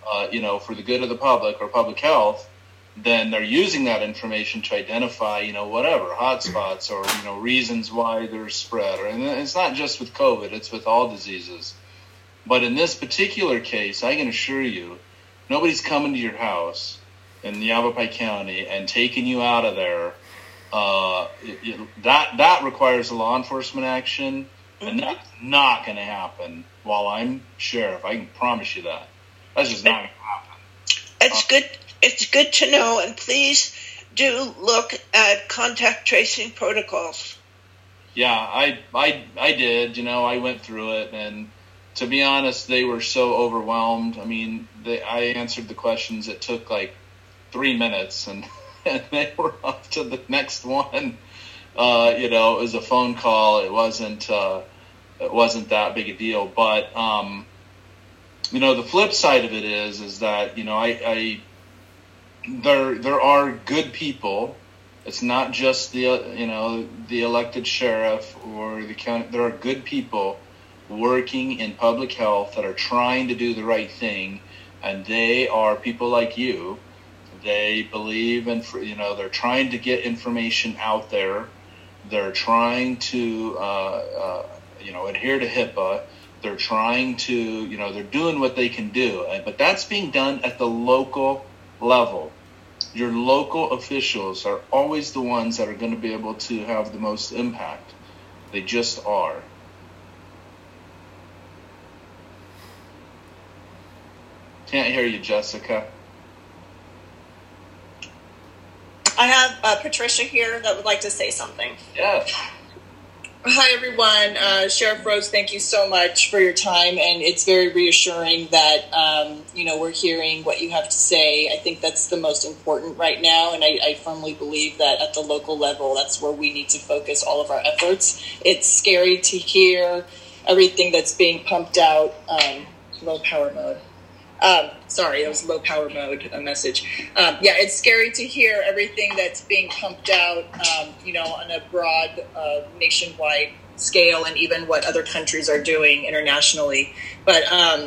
uh, you know, for the good of the public or public health, then they're using that information to identify, you know, whatever, hotspots or, you know, reasons why there's spread. Or, and it's not just with COVID, it's with all diseases. But in this particular case, I can assure you, nobody's coming to your house in Yavapai County and taking you out of there. Uh, it, it, that that requires a law enforcement action, and that's not going to happen while I'm sheriff. I can promise you that. That's just not going to happen. It's good. It's good to know, and please do look at contact tracing protocols. Yeah, I, I, I did. You know, I went through it, and to be honest, they were so overwhelmed. I mean, they, I answered the questions. It took like three minutes, and, and they were up to the next one. Uh, you know, it was a phone call. It wasn't. Uh, it wasn't that big a deal. But um, you know, the flip side of it is, is that you know, I. I There, there are good people. It's not just the, you know, the elected sheriff or the county. There are good people working in public health that are trying to do the right thing, and they are people like you. They believe in, you know, they're trying to get information out there. They're trying to, uh, uh, you know, adhere to HIPAA. They're trying to, you know, they're doing what they can do, but that's being done at the local level. Your local officials are always the ones that are going to be able to have the most impact. They just are. Can't hear you, Jessica. I have uh, Patricia here that would like to say something. Yeah. Hi, everyone. Uh, Sheriff Rhodes, thank you so much for your time, and it's very reassuring that, um, you know, we're hearing what you have to say. I think that's the most important right now, and I, I firmly believe that at the local level, that's where we need to focus all of our efforts. It's scary to hear everything that's being pumped out, um, low power mode. Um, sorry, that was low power mode, a message. Um, yeah, it's scary to hear everything that's being pumped out, um, you know, on a broad uh, nationwide scale, and even what other countries are doing internationally. But um,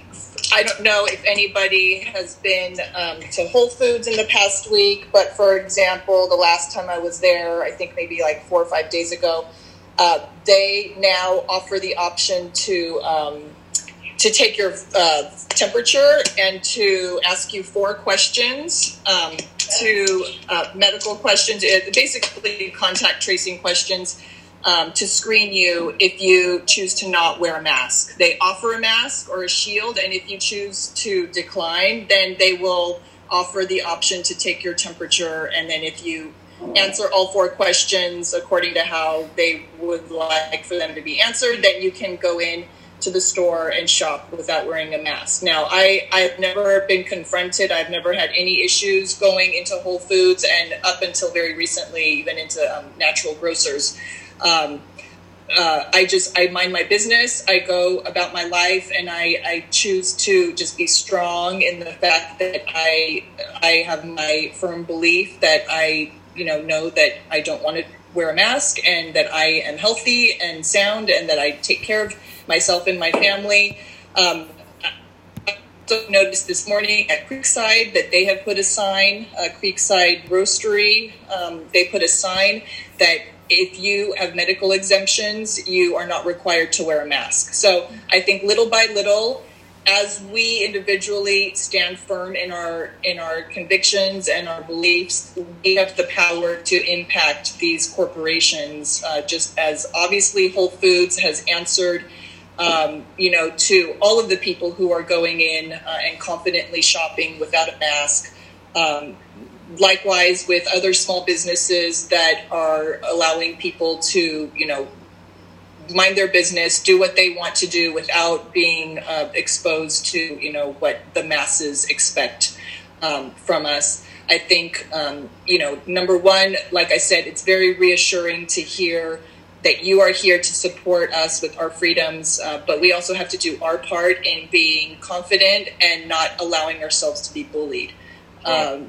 I don't know if anybody has been um, to Whole Foods in the past week, but for example, the last time I was there, I think maybe like four or five days ago, uh, they now offer the option to um, to take your uh, temperature and to ask you four questions, um, to uh, medical questions, basically contact tracing questions, um, to screen you if you choose to not wear a mask. They offer a mask or a shield, and if you choose to decline, then they will offer the option to take your temperature, and then if you answer all four questions according to how they would like for them to be answered, then you can go in to the store and shop without wearing a mask. Now, I, I've never been confronted. I've never had any issues going into Whole Foods, and up until very recently, even into um, natural grocers. Um, uh, I just, I mind my business. I go about my life, and I, I choose to just be strong in the fact that I, I have my firm belief that I, you know, know that I don't want to wear a mask, and that I am healthy and sound, and that I take care of myself and my family. Um, I also noticed this morning at Creekside that they have put a sign, uh, Creekside Roastery, um, they put a sign that if you have medical exemptions, you are not required to wear a mask. So I think little by little, as we individually stand firm in our in our convictions and our beliefs, we have the power to impact these corporations, uh, just as obviously Whole Foods has answered Um, you know, to all of the people who are going in uh, and confidently shopping without a mask. Um, likewise, with other small businesses that are allowing people to, you know, mind their business, do what they want to do without being uh, exposed to, you know, what the masses expect um, from us. I think, um, you know, number one, like I said, it's very reassuring to hear that you are here to support us with our freedoms, uh, but we also have to do our part in being confident and not allowing ourselves to be bullied um,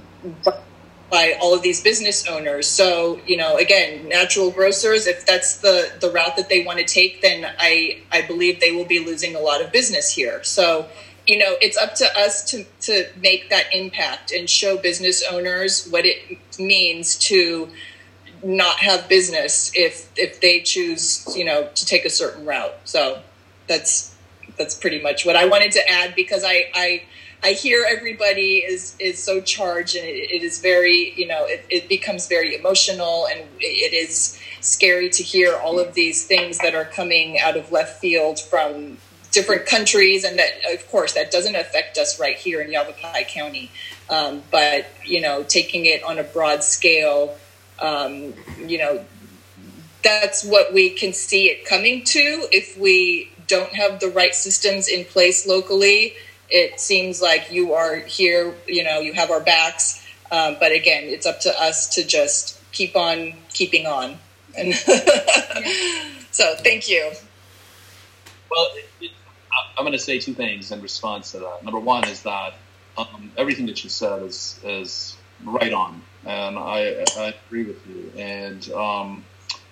by all of these business owners. So, you know, again, natural grocers, if that's the, the route that they want to take, then I, I believe they will be losing a lot of business here. So you know, it's up to us to, to make that impact and show business owners what it means to not have business if if they choose, you know, to take a certain route. So that's that's pretty much what I wanted to add, because I I, I hear everybody is is so charged, and it, it is very, you know, it, it becomes very emotional, and it is scary to hear all of these things that are coming out of left field from different countries, and that, of course, that doesn't affect us right here in Yavapai County. Um, but, you know, taking it on a broad scale, um, you know, that's what we can see it coming to if we don't have the right systems in place locally. It seems like you are here, you know, you have our backs. Um, but again, it's up to us to just keep on keeping on. And so thank you. Well, it, it, I'm going to say two things in response to that. Number one is that um, everything that you said is is right on, and I, I agree with you. And um,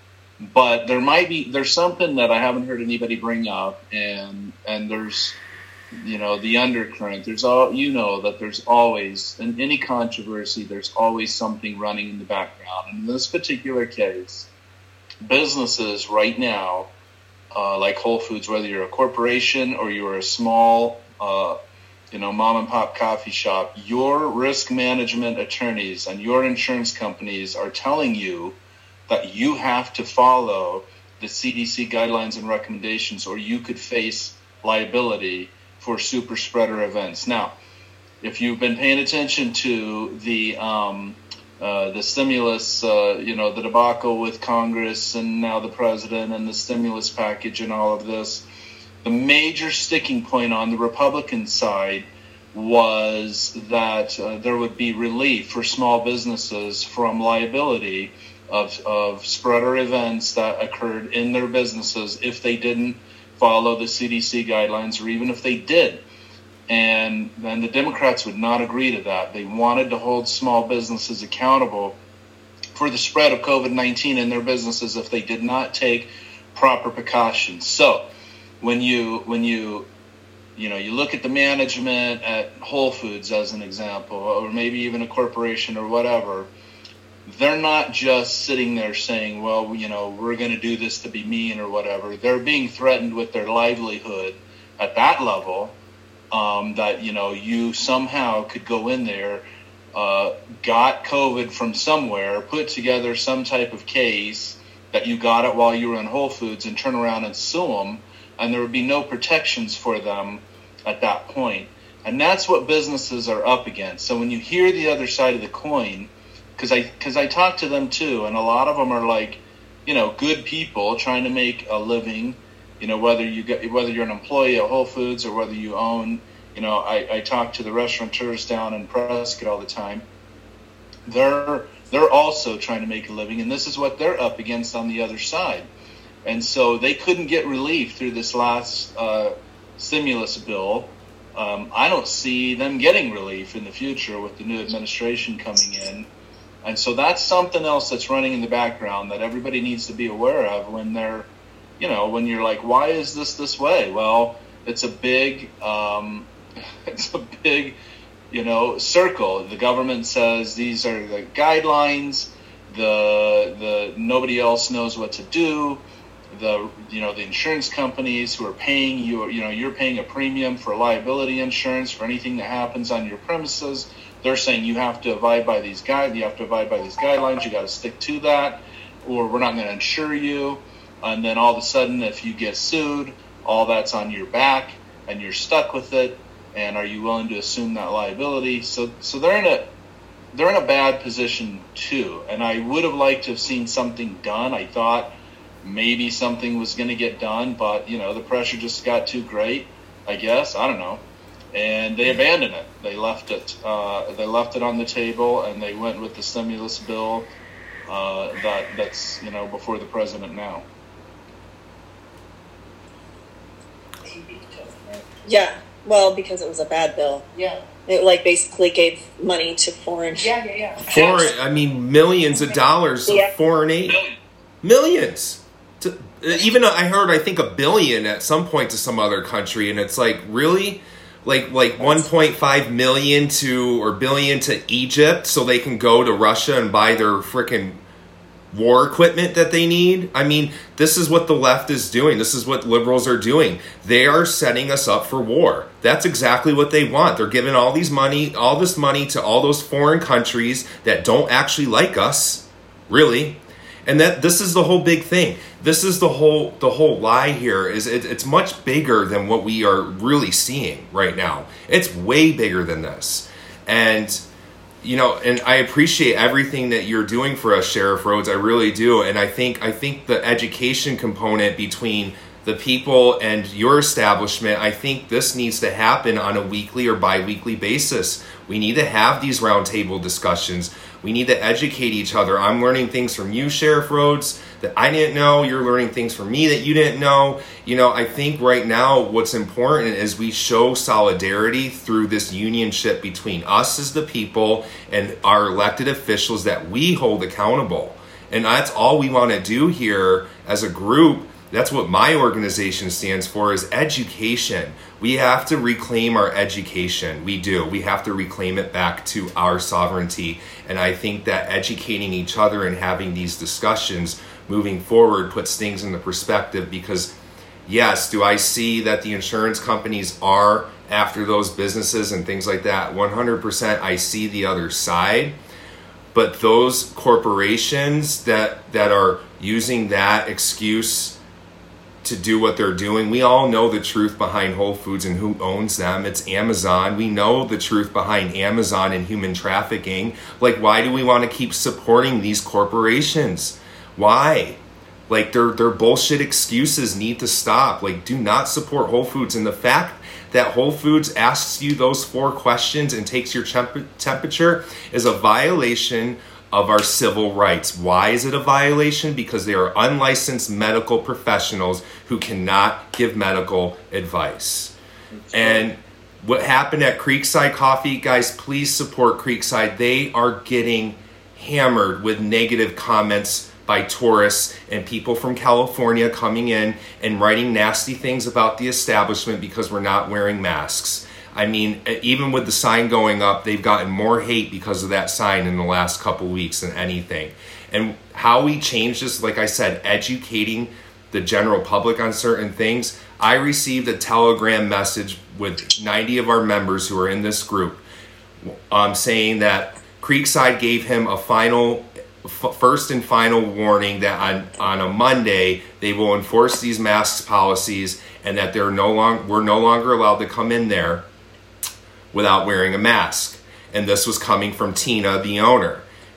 but there might be there's something that I haven't heard anybody bring up, and and there's, you know, the undercurrent. There's all you know that there's always in any controversy there's always something running in the background. And in this particular case, businesses right now, Uh, like Whole Foods, whether you're a corporation or you're a small, uh, you know, mom and pop coffee shop, your risk management attorneys and your insurance companies are telling you that you have to follow the C D C guidelines and recommendations, or you could face liability for super spreader events. Now, if you've been paying attention to the um, Uh, the stimulus, uh, you know, the debacle with Congress and now the president and the stimulus package and all of this, the major sticking point on the Republican side was that uh, there would be relief for small businesses from liability of, of spreader events that occurred in their businesses if they didn't follow the C D C guidelines, or even if they did. And then the Democrats would not agree to that. They wanted to hold small businesses accountable for the spread of COVID nineteen in their businesses if they did not take proper precautions. So when you when you you know you look at the management at Whole Foods as an example, or maybe even a corporation or whatever, they're not just sitting there saying, well, you know, we're going to do this to be mean or whatever. They're being threatened with their livelihood at that level. Um, that, you know, you somehow could go in there, uh, got COVID from somewhere, put together some type of case that you got it while you were in Whole Foods, and turn around and sue them, and there would be no protections for them at that point. And that's what businesses are up against. So when you hear the other side of the coin, because I, because I talk to them too, and a lot of them are like, you know, good people trying to make a living. You know, whether you get, whether you're an employee at Whole Foods or whether you own, you know, I, I talk to the restaurateurs down in Prescott all the time. They're they're also trying to make a living, and this is what they're up against on the other side. And so they couldn't get relief through this last uh, stimulus bill. Um, I don't see them getting relief in the future with the new administration coming in. And so that's something else that's running in the background that everybody needs to be aware of when they're, you know, when you're like, why is this this way? Well, it's a big, um, it's a big, you know, circle. The government says these are the guidelines. The the nobody else knows what to do. The you know the insurance companies who are paying you, you know, you're paying a premium for liability insurance for anything that happens on your premises. They're saying you have to abide by these guide. You have to abide by these guidelines. You got to stick to that, or we're not going to insure you. And then all of a sudden, if you get sued, all that's on your back, and you're stuck with it. And are you willing to assume that liability? So, so they're in a they're in a bad position too. And I would have liked to have seen something done. I thought maybe something was going to get done, but you know, the pressure just got too great, I guess. I don't know. And they abandoned it. They left it. Uh, they left it on the table, and they went with the stimulus bill uh, that that's you know before the president now. Yeah, well, because it was a bad bill. Yeah. It, like, basically gave money to foreign... Yeah, yeah, yeah. Foreign, I mean, millions of dollars of Yeah. foreign aid. Millions. To, even, I heard, I think, a billion at some point to some other country, and it's like, really? like like one point five million to or billion to Egypt so they can go to Russia and buy their freaking war equipment that they need. I mean, this is what the left is doing. This is what liberals are doing. They are setting us up for war. That's exactly what they want. They're giving all these money, all this money to all those foreign countries that don't actually like us, really. And that this is the whole big thing. This is the whole the whole lie here. Is it, it's much bigger than what we are really seeing right now. It's way bigger than this. And you know, and I appreciate everything that you're doing for us, Sheriff Rhodes. I really do. And I think I think the education component between the people and your establishment, I think this needs to happen on a weekly or bi-weekly basis. We need to have these roundtable discussions. We need to educate each other. I'm learning things from you, Sheriff Rhodes, that I didn't know. You're learning things from me that you didn't know. You know, I think right now what's important is we show solidarity through this unionship between us as the people and our elected officials that we hold accountable. And that's all we want to do here as a group. That's what my organization stands for, is education. We have to reclaim our education. We do. We have to reclaim it back to our sovereignty. And I think that educating each other and having these discussions moving forward puts things into perspective, because yes, do I see that the insurance companies are after those businesses and things like that? one hundred percent I see the other side. But those corporations that that are using that excuse to do what they're doing, we all know the truth behind Whole Foods and who owns them. It's Amazon. We know the truth behind Amazon and human trafficking. Like, why do we want to keep supporting these corporations? Why? Like, their their bullshit excuses need to stop. Like, do not support Whole Foods. And the fact that Whole Foods asks you those four questions and takes your temp- temperature is a violation of our civil rights. Why is it a violation? Because they are unlicensed medical professionals who cannot give medical advice. And what happened at Creekside Coffee, guys, please support Creekside. They are getting hammered with negative comments by tourists and people from California coming in and writing nasty things about the establishment because we're not wearing masks. I mean, even with the sign going up, they've gotten more hate because of that sign in the last couple weeks than anything. And how we change this, like I said, educating the general public on certain things. I received a Telegram message with ninety of our members who are in this group um, saying that Creekside gave him a final, f- first and final warning that on, on a Monday they will enforce these masks policies and that they're no long, we're no longer allowed to come in there without wearing a mask. And this was coming from Tina, the owner.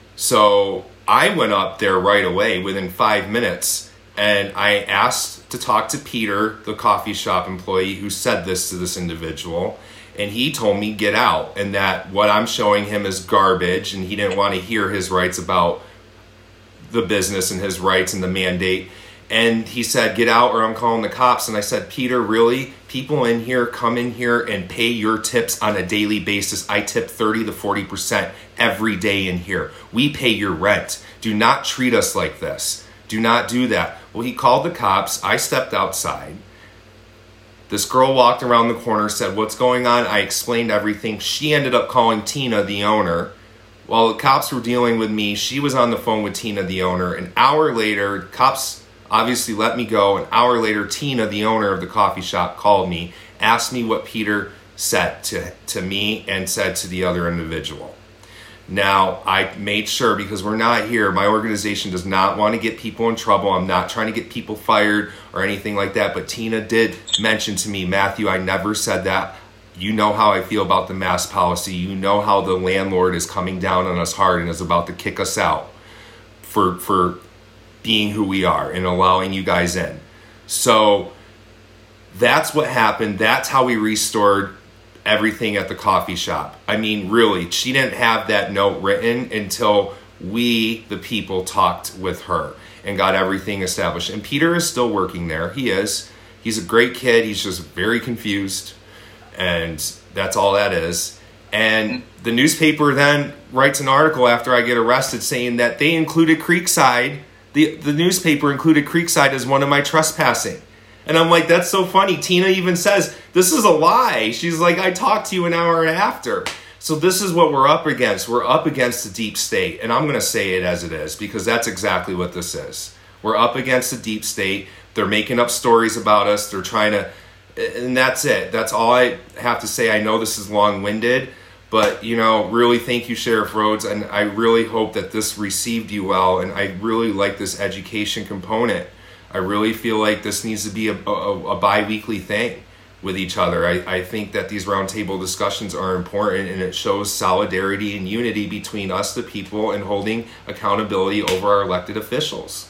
So I went up there right away within five minutes and I asked to talk to Peter, the coffee shop employee who said this to this individual. And he told me get out, and that what I'm showing him is garbage, and he didn't want to hear his rights about the business and his rights and the mandate. And he said, get out or I'm calling the cops. And I said, Peter, really? People in here come in here and pay your tips on a daily basis. I tip thirty to forty percent every day in here. We pay your rent. Do not treat us like this. Do not do that. Well, he called the cops. I stepped outside. This girl walked around the corner, said, what's going on? I explained everything. She ended up calling Tina, the owner. While the cops were dealing with me, she was on the phone with Tina, the owner. An hour later, cops obviously let me go. An hour later, Tina, the owner of the coffee shop, called me, asked me what Peter said to, to me and said to the other individual. Now, I made sure, because we're not here, my organization does not want to get people in trouble. I'm not trying to get people fired or anything like that. But Tina did mention to me, Matthew, I never said that. You know how I feel about the mask policy. You know how the landlord is coming down on us hard and is about to kick us out for for being who we are and allowing you guys in. So that's what happened. That's how we restored everything at the coffee shop. I mean, really, she didn't have that note written until we, the people, talked with her and got everything established. And Peter is still working there. He is. He's a great kid. He's just very confused. And that's all that is. And the newspaper then writes an article after I get arrested saying that they included Creekside. The, the newspaper included Creekside as one of my trespassing. And I'm like, that's so funny. Tina even says, this is a lie. She's like, I talked to you an hour after. So this is what we're up against. We're up against the deep state. And I'm going to say it as it is, because that's exactly what this is. We're up against the deep state. They're making up stories about us. They're trying to, and that's it. That's all I have to say. I know this is long-winded, but, you know, really thank you, Sheriff Rhodes. And I really hope that this received you well. And I really like this education component. I really feel like this needs to be a, a, a bi-weekly thing with each other. I, I think that these roundtable discussions are important, and it shows solidarity and unity between us, the people, and holding accountability over our elected officials.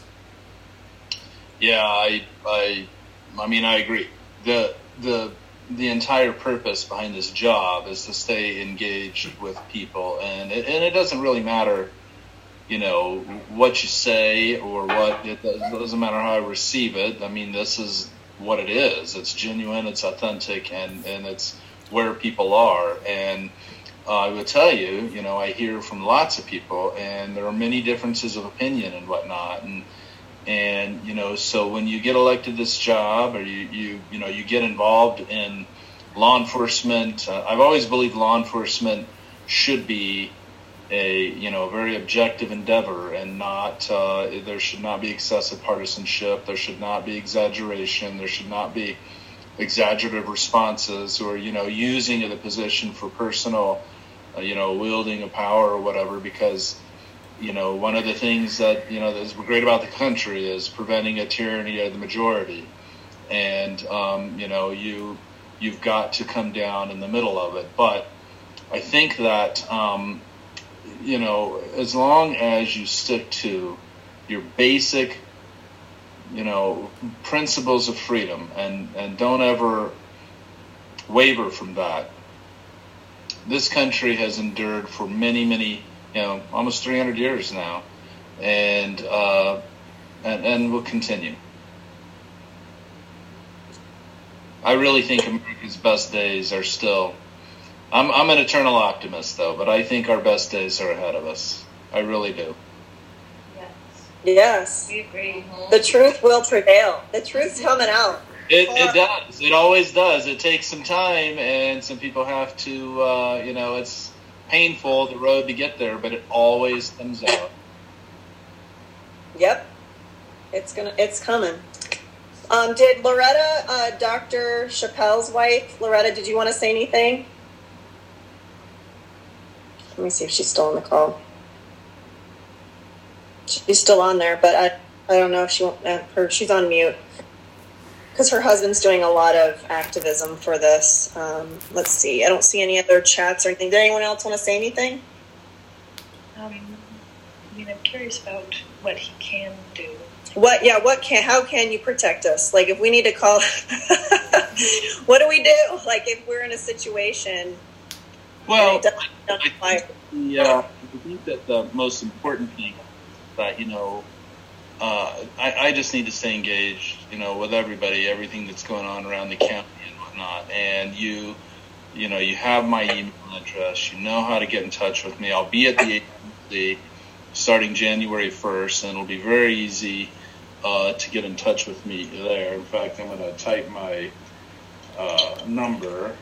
Yeah, I, I, I mean, I agree. The the the entire purpose behind this job is to stay engaged with people, and it, and it doesn't really matter, you know, what you say or what, it doesn't matter how I receive it. I mean, this is what it is. It's genuine, it's authentic, and, and it's where people are. And uh, I will tell you, you know, I hear from lots of people, and there are many differences of opinion and whatnot. And, and you know, so when you get elected this job, or you, you, you know, you get involved in law enforcement, uh, I've always believed law enforcement should be a, you know, very objective endeavor, and not, uh, there should not be excessive partisanship. There should not be exaggeration. There should not be exaggerative responses, or, you know, using of the position for personal, uh, you know, wielding of power or whatever, because, you know, one of the things that, you know, that's great about the country is preventing a tyranny of the majority. And, um, you know, you, you've got to come down in the middle of it. But I think that, um, you know, as long as you stick to your basic, you know, principles of freedom, and, and don't ever waver from that, this country has endured for many, many, you know, almost three hundred years now, and, uh, and, and will continue. I really think America's best days are still, I'm I'm an eternal optimist, though, but I think our best days are ahead of us. I really do. Yes. Yes. We agree. The truth will prevail. The truth's coming out. It it does. It always does. It takes some time, and some people have to, uh, you know, it's painful, the road to get there, but it always comes out. Yep. It's gonna. It's coming. Um, did Loretta, uh, Doctor Chappelle's wife, Loretta, did you want to say anything? Let me see if she's still on the call. She's still on there, but I I don't know if she won't. Uh, her she's on mute because her husband's doing a lot of activism for this. Um, let's see. I don't see any other chats or anything. Did anyone else want to say anything? Um, I mean, I'm curious about what he can do. What? Yeah. What can? How can you protect us? Like, if we need to call, what do we do? Like, if we're in a situation. Well, I think, yeah, I think that the most important thing is that, you know, uh, I, I just need to stay engaged, you know, with everybody, everything that's going on around the county and whatnot. And you, you know, you have my email address. You know how to get in touch with me. I'll be at the agency starting January first, and it'll be very easy uh, to get in touch with me there. In fact, I'm going to type my uh, number.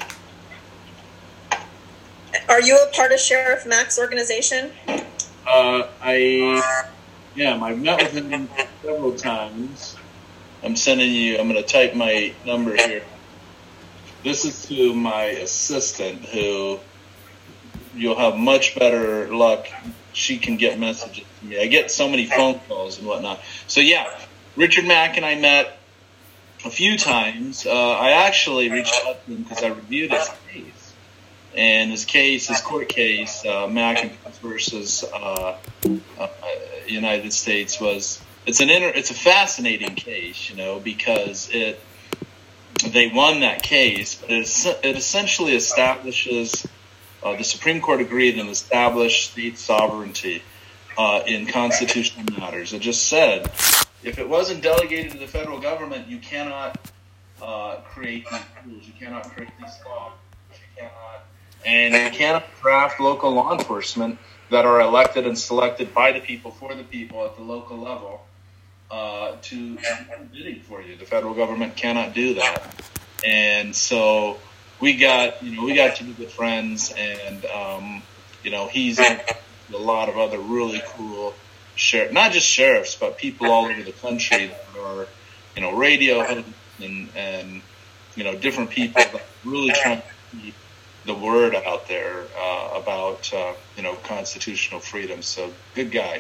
Are you a part of Sheriff Mack's organization? Uh, I am. I've met with him several times. I'm sending you, I'm going to type my number here. This is to my assistant, who you'll have much better luck. She can get messages to me. I get so many phone calls and whatnot. So, yeah, Richard Mack and I met a few times. Uh, I actually reached out to him because I reviewed his case. And his case, his court case, uh, Mack versus uh, uh, United States, was it's an inter, it's a fascinating case, you know, because it they won that case, but it, it essentially establishes uh, the Supreme Court agreed and established state sovereignty uh, in constitutional matters. It just said if it wasn't delegated to the federal government, you cannot uh, create these rules, you cannot create these laws, you cannot. And you cannot draft local law enforcement that are elected and selected by the people for the people at the local level uh, to bidding for you. The federal government cannot do that. And so we got, you know, we got to be good friends, and, um, you know, he's in a lot of other really cool sheriff, not just sheriffs, but people all over the country that are, you know, radio hosts and, and, you know, different people that are really trying to keep the word out there uh, about, uh, you know, constitutional freedom. So good guy.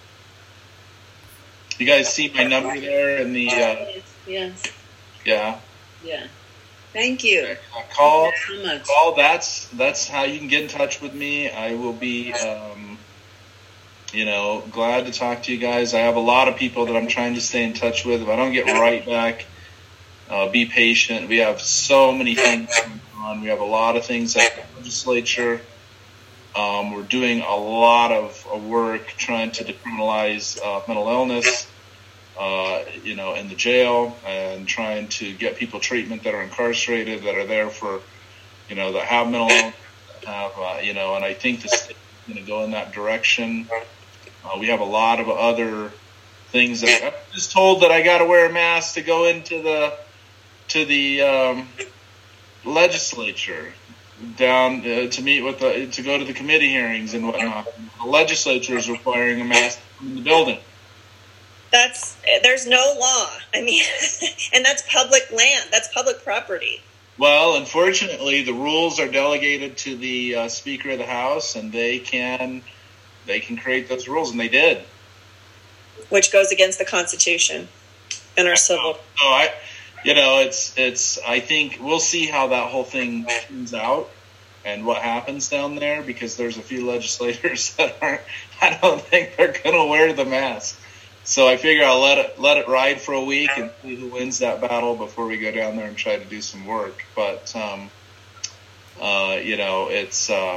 You guys see my number there in the, uh, yes. Yeah. Yeah. Thank you. Uh, call, Thank you so much. call. That's, that's how you can get in touch with me. I will be, um, you know, glad to talk to you guys. I have a lot of people that I'm trying to stay in touch with. If I don't get right back, uh, be patient. We have so many things going on. We have a lot of things at the legislature. Um, we're doing a lot of uh, work trying to decriminalize uh, mental illness, uh, you know, in the jail, and trying to get people treatment that are incarcerated, that are there for, you know, that have mental illness, that have, uh, you know, and I think the state is going to go in that direction. Uh, we have a lot of other things that I'm just told that I got to wear a mask to go into the to the um, legislature down uh, to meet with the to go to the committee hearings and whatnot. The legislature is requiring a mask in the building. That's there's no law. I mean, and that's public land. That's public property. Well, unfortunately, the rules are delegated to the uh, Speaker of the House, and they can they can create those rules, and they did. Which goes against the Constitution and our civil. So I, you know, it's it's. I think we'll see how that whole thing turns out and what happens down there, because there's a few legislators that aren't. I don't think they're going to wear the mask. So I figure I'll let it let it ride for a week and see who wins that battle before we go down there and try to do some work. But um, uh, you know, it's. Uh,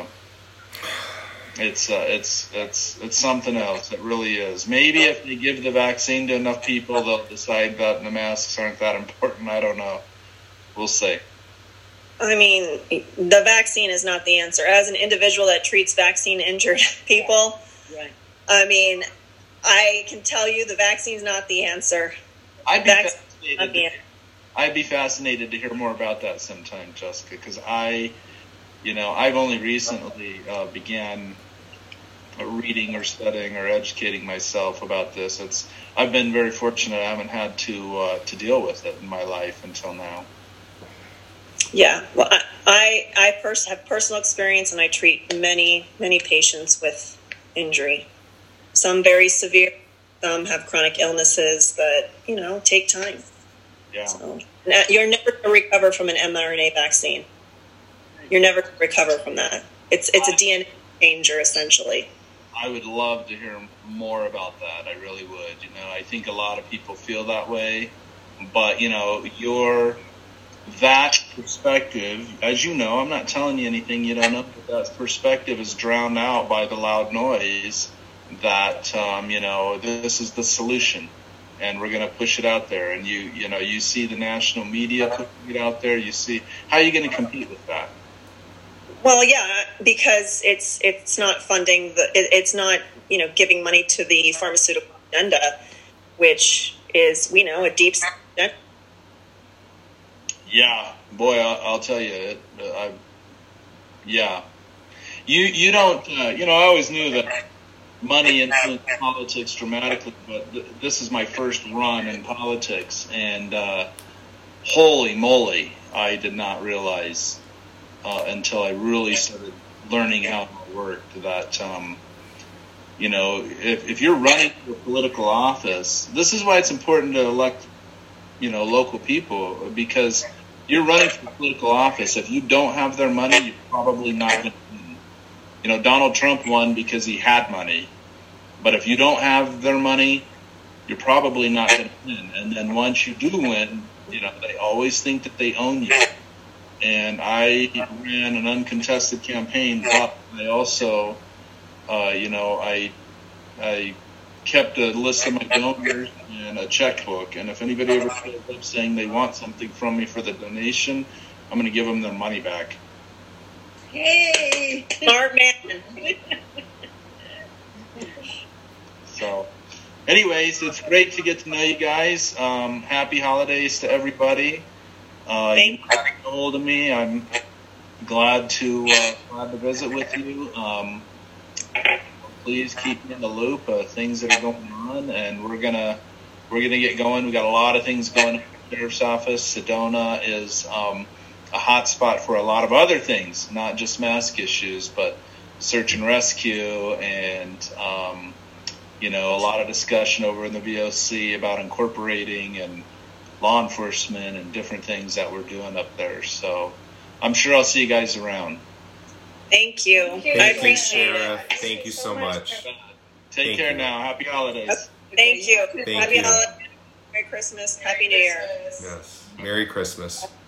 It's uh, it's it's it's something else. It really is. Maybe if they give the vaccine to enough people, they'll decide that the masks aren't that important. I don't know. We'll see. I mean, the vaccine is not the answer. As an individual that treats vaccine-injured people, Right. I mean, I can tell you the vaccine's not the answer. I'd be Vaccine- fascinated. not the To, answer. I'd be fascinated to hear more about that sometime, Jessica, because I, you know, I've only recently uh, began reading or studying or educating myself about this. It's I've been very fortunate. I haven't had to uh, to deal with it in my life until now. Yeah, well, I I, I pers- have personal experience, and I treat many many patients with injury. Some very severe, some have chronic illnesses that you know take time. Yeah. So now, you're never going to recover from an mRNA vaccine. You're never going to recover from that. It's it's a D N A changer essentially. I would love to hear more about that. I really would. You know, I think a lot of people feel that way, but you know, your that perspective, as you know, I'm not telling you anything you don't know, but that perspective is drowned out by the loud noise that um, you know, this is the solution, and we're going to push it out there. And you, you know, you see the national media putting it out there. You see how are you going to compete with that? Well, yeah, because it's it's not funding the it, it's not you know giving money to the pharmaceutical agenda, which is we know a deep. Yeah, boy, I'll, I'll tell you, it, uh, I, yeah, you you don't uh, you know I always knew that money influenced politics dramatically, but th- this is my first run in politics, and uh, holy moly, I did not realize. Uh, until I really started learning how it worked, that, um, you know, if, if you're running for political office, this is why it's important to elect, you know, local people, because you're running for political office. If you don't have their money, you're probably not going to win. You know, Donald Trump won because he had money, but if you don't have their money, you're probably not going to win. And then once you do win, you know, they always think that they own you. And I ran an uncontested campaign, but I also, uh, you know, I I kept a list of my donors and a checkbook. And if anybody ever shows up saying they want something from me for the donation, I'm going to give them their money back. Hey! Smart man. So, anyways, it's great to get to know you guys. Um, happy holidays to everybody. Uh, you got a hold of me. I'm glad to uh, glad to visit with you. Um, please keep me in the loop of things that are going on, and we're gonna we're gonna get going. We got a lot of things going on in the sheriff's office. Sedona is um, a hot spot for a lot of other things, not just mask issues, but search and rescue, and um, you know, a lot of discussion over in the V O C about incorporating and law enforcement and different things that we're doing up there. So I'm sure I'll see you guys around. Thank you. Thank I you, appreciate Sarah. it. Thank you so much. Take Thank care you. now. Happy holidays. Thank you. Thank Happy you. holidays. Merry Christmas. Happy New Year. Yes. Merry Christmas.